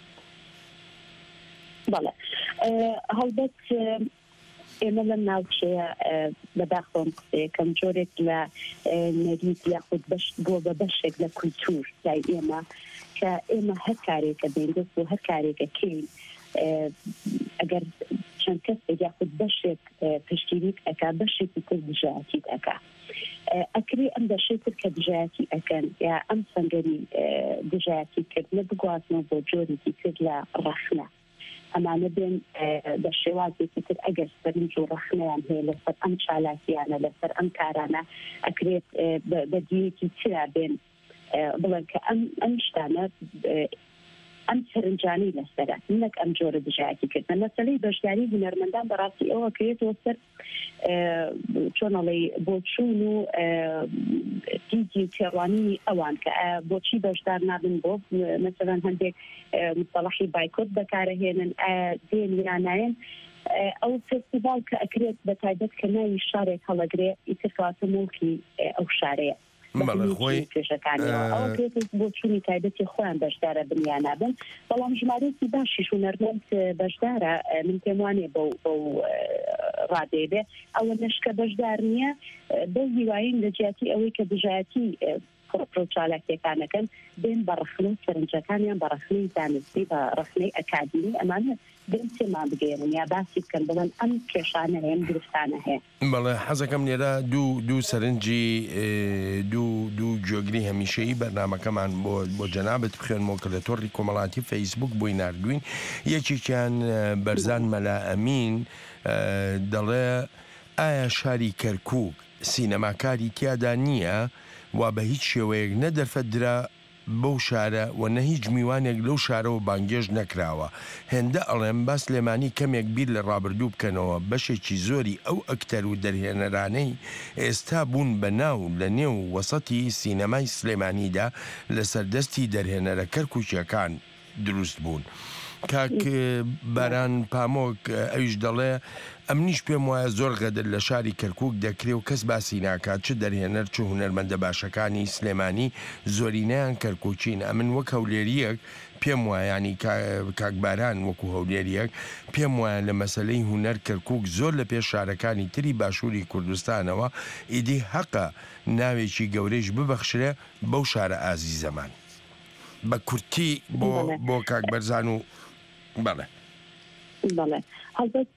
بەڵێ هەڵبەت ئێمە لەم ناوچەیە بەداخۆم قسەیەکەم جۆرێک لە نەریت یاخود بۆ بە بەشێک لە کولتور لای ئێمە کە ئێمە هەر کارێکە بێندەست و هەر کارێکە کەین ئەگەر چەند کەسێک یاخود بەشێک پشتیویت ئەکا بەشێکی تر دژایەتیت ئەکا ئەکرێ ئەم دەشێت تر کە دژایەتی ئەکەن یا ئەم سەنگەری دژایەتی کردنە بگوازنەوە بۆ جۆرێکی تر لە ڕەخنە ئەمانە بێن بە شێوازێکی تر ئەگەر سەرنج و ڕەخنەیان هەیە لەسەر ئەم چالاکیانە لەسەر ئەم کارانە ئەکرێت بەدیەکی ترا بێن بڵێن کە ئەم ئەم شتانە ئەم سەرنجانی لەسەرە نەک ئەم جۆرە دژایەتی کردن مەسەلەی بەشداری هونەرمەندان بەڕاستی ئەوە کەوێتەوە سەر چۆنەڵی بۆچوون و دیجی تێڕوانی ئەوان کە بۆچی بەشدار نابن بۆ مەسەلەن هەندێک مستەڵەحی بایکۆت بەکارەهێنن دێن یانایەن ئەو فێستیڤاڵ کە ئەکرێت بە تایبەت کە ناوی شارێک هەڵەگرێ ئیتر کەواتە مڵکی ئەو شارەیە بۆ چوونی تایبەتی خۆیان بەشدارە بنیانابن بەڵام ژمارەیەکی باشیش هونەرمەند بەشدارە من پێم وانێ بەو ڕادێ بێ ئەوە نەشکە بەشدار نییە بە هیواین لە جیاتی ئەوەی کە دژایەتی چالاکیەکانەکەن بێن بە ڕخنەی سەرنجەکانیان بە ڕخنەی زانستی بە ڕخنەی ئەکادمی ئەمانە بن تێمان بگەێنن یا باسی بکەن بڵێن ئەم کێشانە هەیە ئەم گرفتانە هەیە بەڵێ حەزەکەم لێرە دوو دوو سەرنجی دوو دوو گوێگری هەمیشەیی بەرنامەکەمان بۆ بۆ جەنابەت بخوێنمەوە کە لە تۆڕی کۆمەڵاتی فەیسبوک بۆی ناردوین یەکێکیان بەرزان مەلا ئەمین دەڵێ ئایا شاری کەرکووک سینەماکاری تیادا نییە وا بە هیچ شێوەیەک نەدەرفەترا بەو شارە و نە هیچ میوانێک لەو شارەوە بانگێژ نەکراوە هێندە ئەڵێم باس لێمانی کەمێک بیر لە ڕابردوو بکەنەوە بەشێکی زۆری ئەو ئەکتەر و دەرهێنەرانەی ئێستا بوون بە ناو لە نێو وەسەتی سینەمای سلێمانیدا لە سەردەستی دەرهێنەرە کەرکووکیەکان دروست بوون کاک باران پامۆک ئەویش دەڵێ ئەم نیش پێم وایە زۆر غەدر لە شاری کەرکووک دەکرێ و کەس باسی ناکات چ دەرهێنەر چ هونەرمەندە باشەکانی سلێمانی زۆرینەیان کەرکووچین ئەمن وەک هەولێریەک پێم وایانی کاکباران وەکو هەولێریەک پێم وایە لە مەسلەی هونەر کەرکووک زۆر لە پێش شارەکانی تری باشووری کوردستانەوە ئیدی حەقە ناوێکی گەورەیش ببەخشرێ بەو شارە ئازیزەمان بە کورتی بۆ بۆ کاک بەرزان و بەڵێ بەڵێ هەڵبەت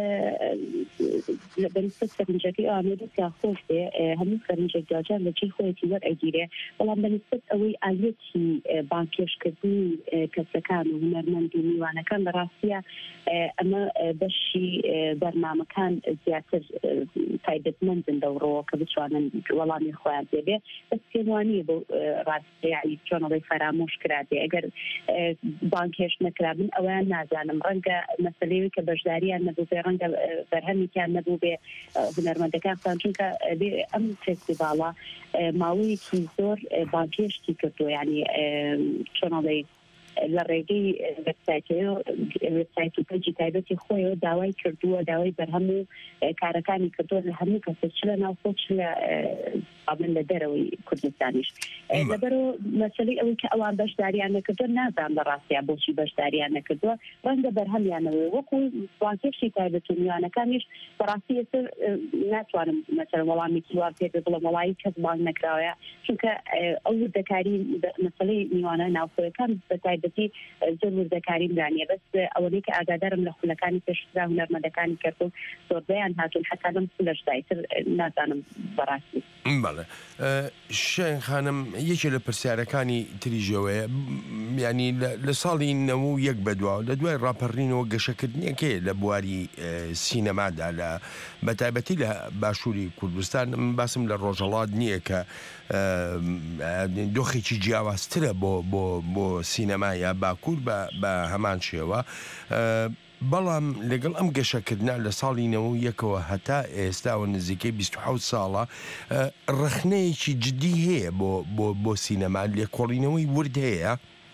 بەنسبەت سەرنجەکەی ئامێریکا خۆش بێ هەموو سەرنجێک جاجار لە جێی خۆیەتی وەرئەگیرێ بەڵام بەنسبەت ئەوەی ئاەتی بانکێشکردنی کەسەکان و هونەرمەند و میوانەکان لە ڕاستیە ئەمە بەشی بەرنامەکان زیاتر تایبەتمەندن دەوڕەوە کە بتوانن وەڵامی خۆیان دێبێ بەس پێم وانییە بۆ ڕاستیایی چۆنەڵی فەرامۆش کرابێ ئەگەر بانکێش نەکرابن ئەویان نازانم ڕەنگە مەسلەیەوی کە بەشداریان نەبوو بێ ڕەنگە بەرهەمیان نەبوو بێ هونەرمەندەکان خۆیان چونکە ئەم فێستیڤاڵە ماوەیەکی زۆر بانکێشتی کردو یعنی چۆنەڵی لە ڕێگەی وێبسایت و پێجی تایبەتی خۆیەوە داوای کردووە داوای بەرهەموو کارەکانی کردووە لە هەموو کەسە چ لە ناوخۆ چ لە قابل لە دەرەوەی کوردستانیش لەبەرەوە مەسەلەی ئەوەی کە ئەوان بەشداریان نەکردووە نازان لە ڕاستیا بۆچی بەشداریان نەکردووە ڕەنگە بەرهەمیانەوەی وەکو بانکێشی تایبەت و میوانەکانیش بەڕاستی ئێستا ناتوانم مەسەلەن وەڵامێکی وا پێ بڵێم وەڵامی کەس بانک نەکراوەیە چونکە ئەو وردەکاری مەسەلەی میوانە ناوخۆیەکان بەتایبەت زۆر وردەکاری دانیە بەس ئەوەی کە ئاگادارم لە خولەکانی پێشترا هونەرمەندەکانی کرد و زۆربەیان هاتوون حتا لەم خولەشدایتر نازانم بەڕاستی. بەڵێ شێن خانم یەکێ لە پرسیارەکانی تریژەوەیە ینی لە ساڵی نەوە و یەک بەدواوە لە دوای ڕاپەڕینەوە گەشەکردنیەکەی لە بواری سینەمادا لە بەتایبەتی لە باشووری کوردستان باسم لە ڕۆژەڵات نییە کە دۆخێکی جیاوازترە بۆ بۆ بۆ سینەما یا باکوور بە هەمان شێوە بەڵام لەگەڵ ئەم گەشەکردنا لە ساڵی نەوە یەکەوە هەتا ئێستاوە نزیکەی بیست و حەوت ساڵە ڕخنەیەکی جدی هەیە بۆ بۆ بۆ سینەما لێکۆڵینەوەی ورد هەیە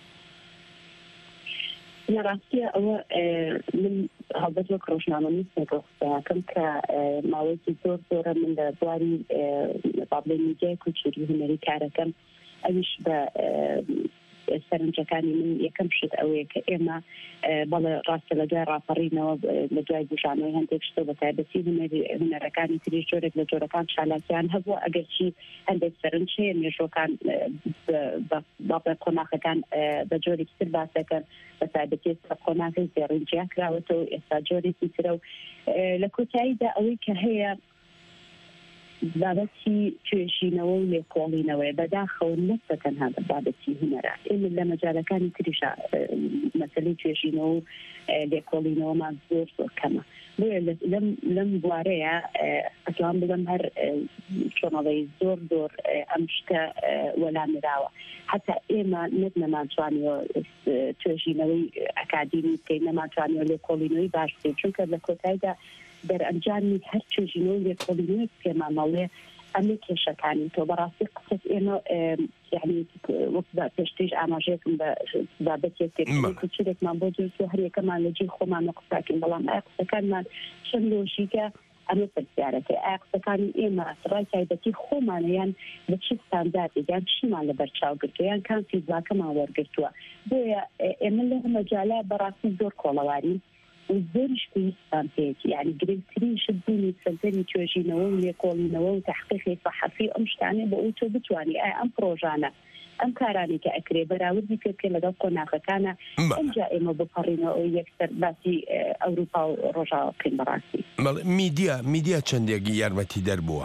لە ڕاستیە ئەوە من هەڵبەت وەک ڕۆژنامە نووسێک قسەکەم کە ماوەیەکی زۆر زۆرە من لە بواری بابلێ میدیای کولتوری هونەری کارەکەم ئەویش بە سەرنجەکانی من یەکەم شت ئەوەیە کە ئێمە بەڵێ ڕاستە لە دوای ڕاپەڕینەوە لە دوای بژانەوەی هەندێک شتە بە تایبەتی هونەرەکانی تری جۆرێک لە جۆرەکان چالاکیان هەبووە ئەگەرچی هەندێک سەرنج هەیە مێژۆکان باڵێ قۆناغەکان بە جۆرێکی تر باسەکەن بە تایبەتی قۆناغی زێڕینجیان کراوەتەوە ئێستا جۆرێکی ترە و لە کۆتاییدا ئەوەی کە هەیە بابەتی توێژینەوە و لێکۆڵینەوەی بەداخەوە نەک تەنها بابەتی هونەرە ئێمە لە مەجالەکانی تریشا مەسەلەی توێژینەوە و لێکۆڵینەوەمان زۆر زۆر کەمە بۆیە لەم بوارەیە ئەتوان بڵێم هەر چۆنەڵی زۆر زۆر ئەم شتە وەلامراوە حتا ئێمە نەک نەمانتوانیەوە توێژینەوەی ئەکادیمی بکەین نەمانتوانیەوە لێکۆڵینەوەی باش بکەین چونکە لە کۆتاییدا دەرئەنجامی هەر توێژینەوەی لێکۆڵینەوەی پێمان مەڵێ ئەمە کێشەکانی تۆ بەڕاستی قسەت ئێمە یعنی وەک پێشتریش ئاماژەیەکم بە بابەتێک چێکمان بۆ جوستو هەر یەکەمان لە جێی خۆمانە قساکەین بەڵام ئایا قسەکانمان چەند لۆژیکە ئەمە پرسیارەکە ئایا قسەکانی ئێمە ڕای تایبەتی خۆمانەیان بە چ ستانداردێکیان چیمان لە بەرچاو گرتووە یان کام فیزلاکەمان وەرگرتووە بۆیە ئێمە لە مەجالە بەڕاستی زۆر کۆڵەوارین زۆریش پێویستان پێێتی یعنی گرنگترین شت بوونی سەردەمی توێژینەوە و لێکۆڵینەوە و تحقیقی صحەفی ئەم شتانێ بە ئەو تۆ بتوانانی ئایا ئەم پرۆژانە ئەم کارانی کە ئەکرێ بەراوردی پێ بکە لەگەڵ قۆناغەکانە ئەمجا ئێمە بپەڕینەوە یەکسەر باسی ئەوروپا و ڕۆژاوە بکەین بەڕاستی میدیا میدیا چەندێکی یارمەتی دەربووە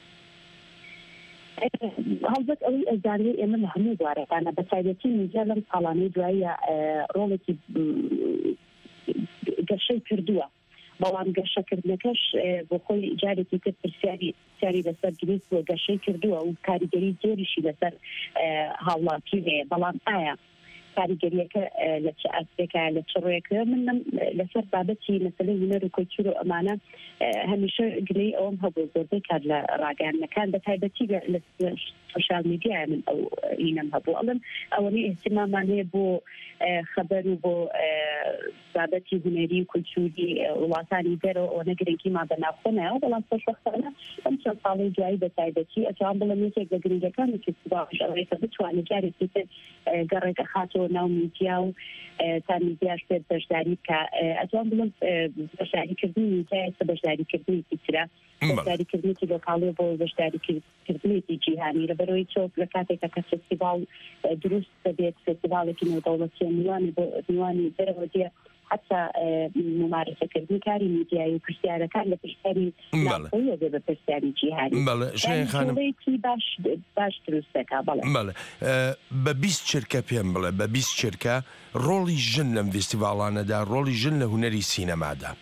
هەڵبەت ئەوەی ئەزانێ ئێمە لە هەموو بوارەکانە بە تایبەتی میدیا لەم ساڵانەی دوایە ڕۆڵێکی گەشەی کردووە بەڵام گەشەکردنەکەش بۆ خۆی جارێکی تر پرسیاری سیاری لەسەر گریس بۆ گەشەی کردووە و کاریگەری زۆریشی لەسەر هاوڵاتی هەیە بەڵام ئایا کاریگەریەکە لە چ ئاستێکە لە چ ڕێکە من لەسەر بابەتی مەسەلەی هونەر و کۆلتور و ئەمانە هەمیشە گرەی ئەوم هەبوو زۆربەی کار لە ڕاگەیاندنەکان بە تایبەتی لە سوشال میدیای من ئەو ئینەم هەبوو ئەڵم ئەوەی ئێستیمامان هەیە بۆ خەبەر و بۆ بابەتی هونەری و کولتوری وڵاتانی دەرەوە ئەوە نەگرنگیمان بەناوخۆنایەوە بەڵام خۆشبەختانە ئەم چەند ساڵی دوایی بە تایبەتی ئەتوان بڵێم یەکێک لە گرنگەکانی فێستیڤاڵ ئەوەیە بتوانێت جارێکی تر گەڕێکە خاتەوە ناو میدیا و تا میدیاش پێت بەشداری بکە ئەتوان بڵێم بەشداریکردنی میدیا ئێستا بەشداریکردنیی ترە بەشداریکردنیی لۆکاڵی بۆ بەشداریکردنیی جیهانی لەبەرەوەی چۆ لە کاتێکە کە فێستیڤاڵ دروست دەبێت فێستیڤاڵێکی نێودەوڵەتی میوانی بۆ میوانی دەرەوە دێ حتا ممارسەکردنی کاری میدیایی و پرسیارەکان لە پرسیاری ناوخۆیە دێ بە پرسیاری جیهانی بەڵێ شایان خانم باش باش دروست دەکا بەڵێ بەڵێ بە بیست چرکە پێم بڵێ بە بیست چرکە ڕۆڵی ژن لەم فستیڤاڵانەدا ڕۆڵی ژن لە هونەری سینەمادا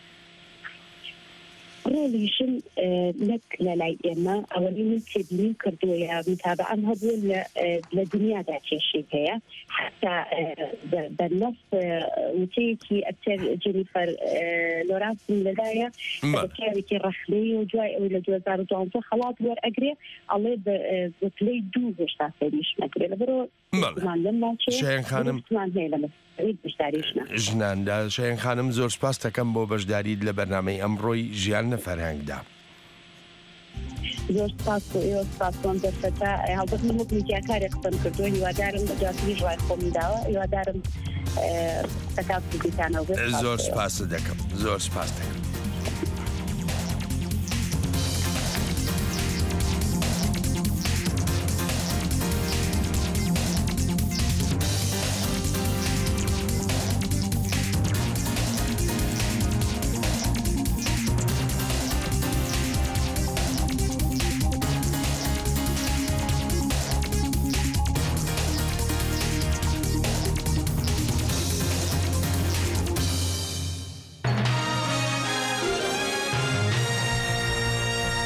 ڕۆڵی ژن نەک لە لای ئێمە ئەوەی من تێبینیم کردووە متابعەم هەبوو لە دنیادا کێشێک هەیە حتا بەنەس وتەیەکی ئەکتەر جێنیفەر لۆرانسن لەدایە پیاوێکی ڕەخلەی و دوای ئەوەی لە دوو هەزار و دوانزە خەڵات وەرئەگرێ ئەڵێ بە پلەی دوو هێشتا سەریش نەکرێ لەبەرەوە زمان لەم ناچێت شایان خانم زمان هەیە لە ژناندا شایان خانم زۆر سپاس دەکەم بۆ بەشداریت لە بەرنامەی ئەمڕۆی ژیان لە فەرهەنگدا زۆر سپاس و ئێوە سپاسۆم دەرفەتە هەڵبەت من وەک میدیاکارێک قسەم کردووە هیوادارم جاتری ژوای خۆمی داوە هیوادارم قسەکات بگیتانەوە زۆر سپاس دەکەم زۆر سپاس دەکەم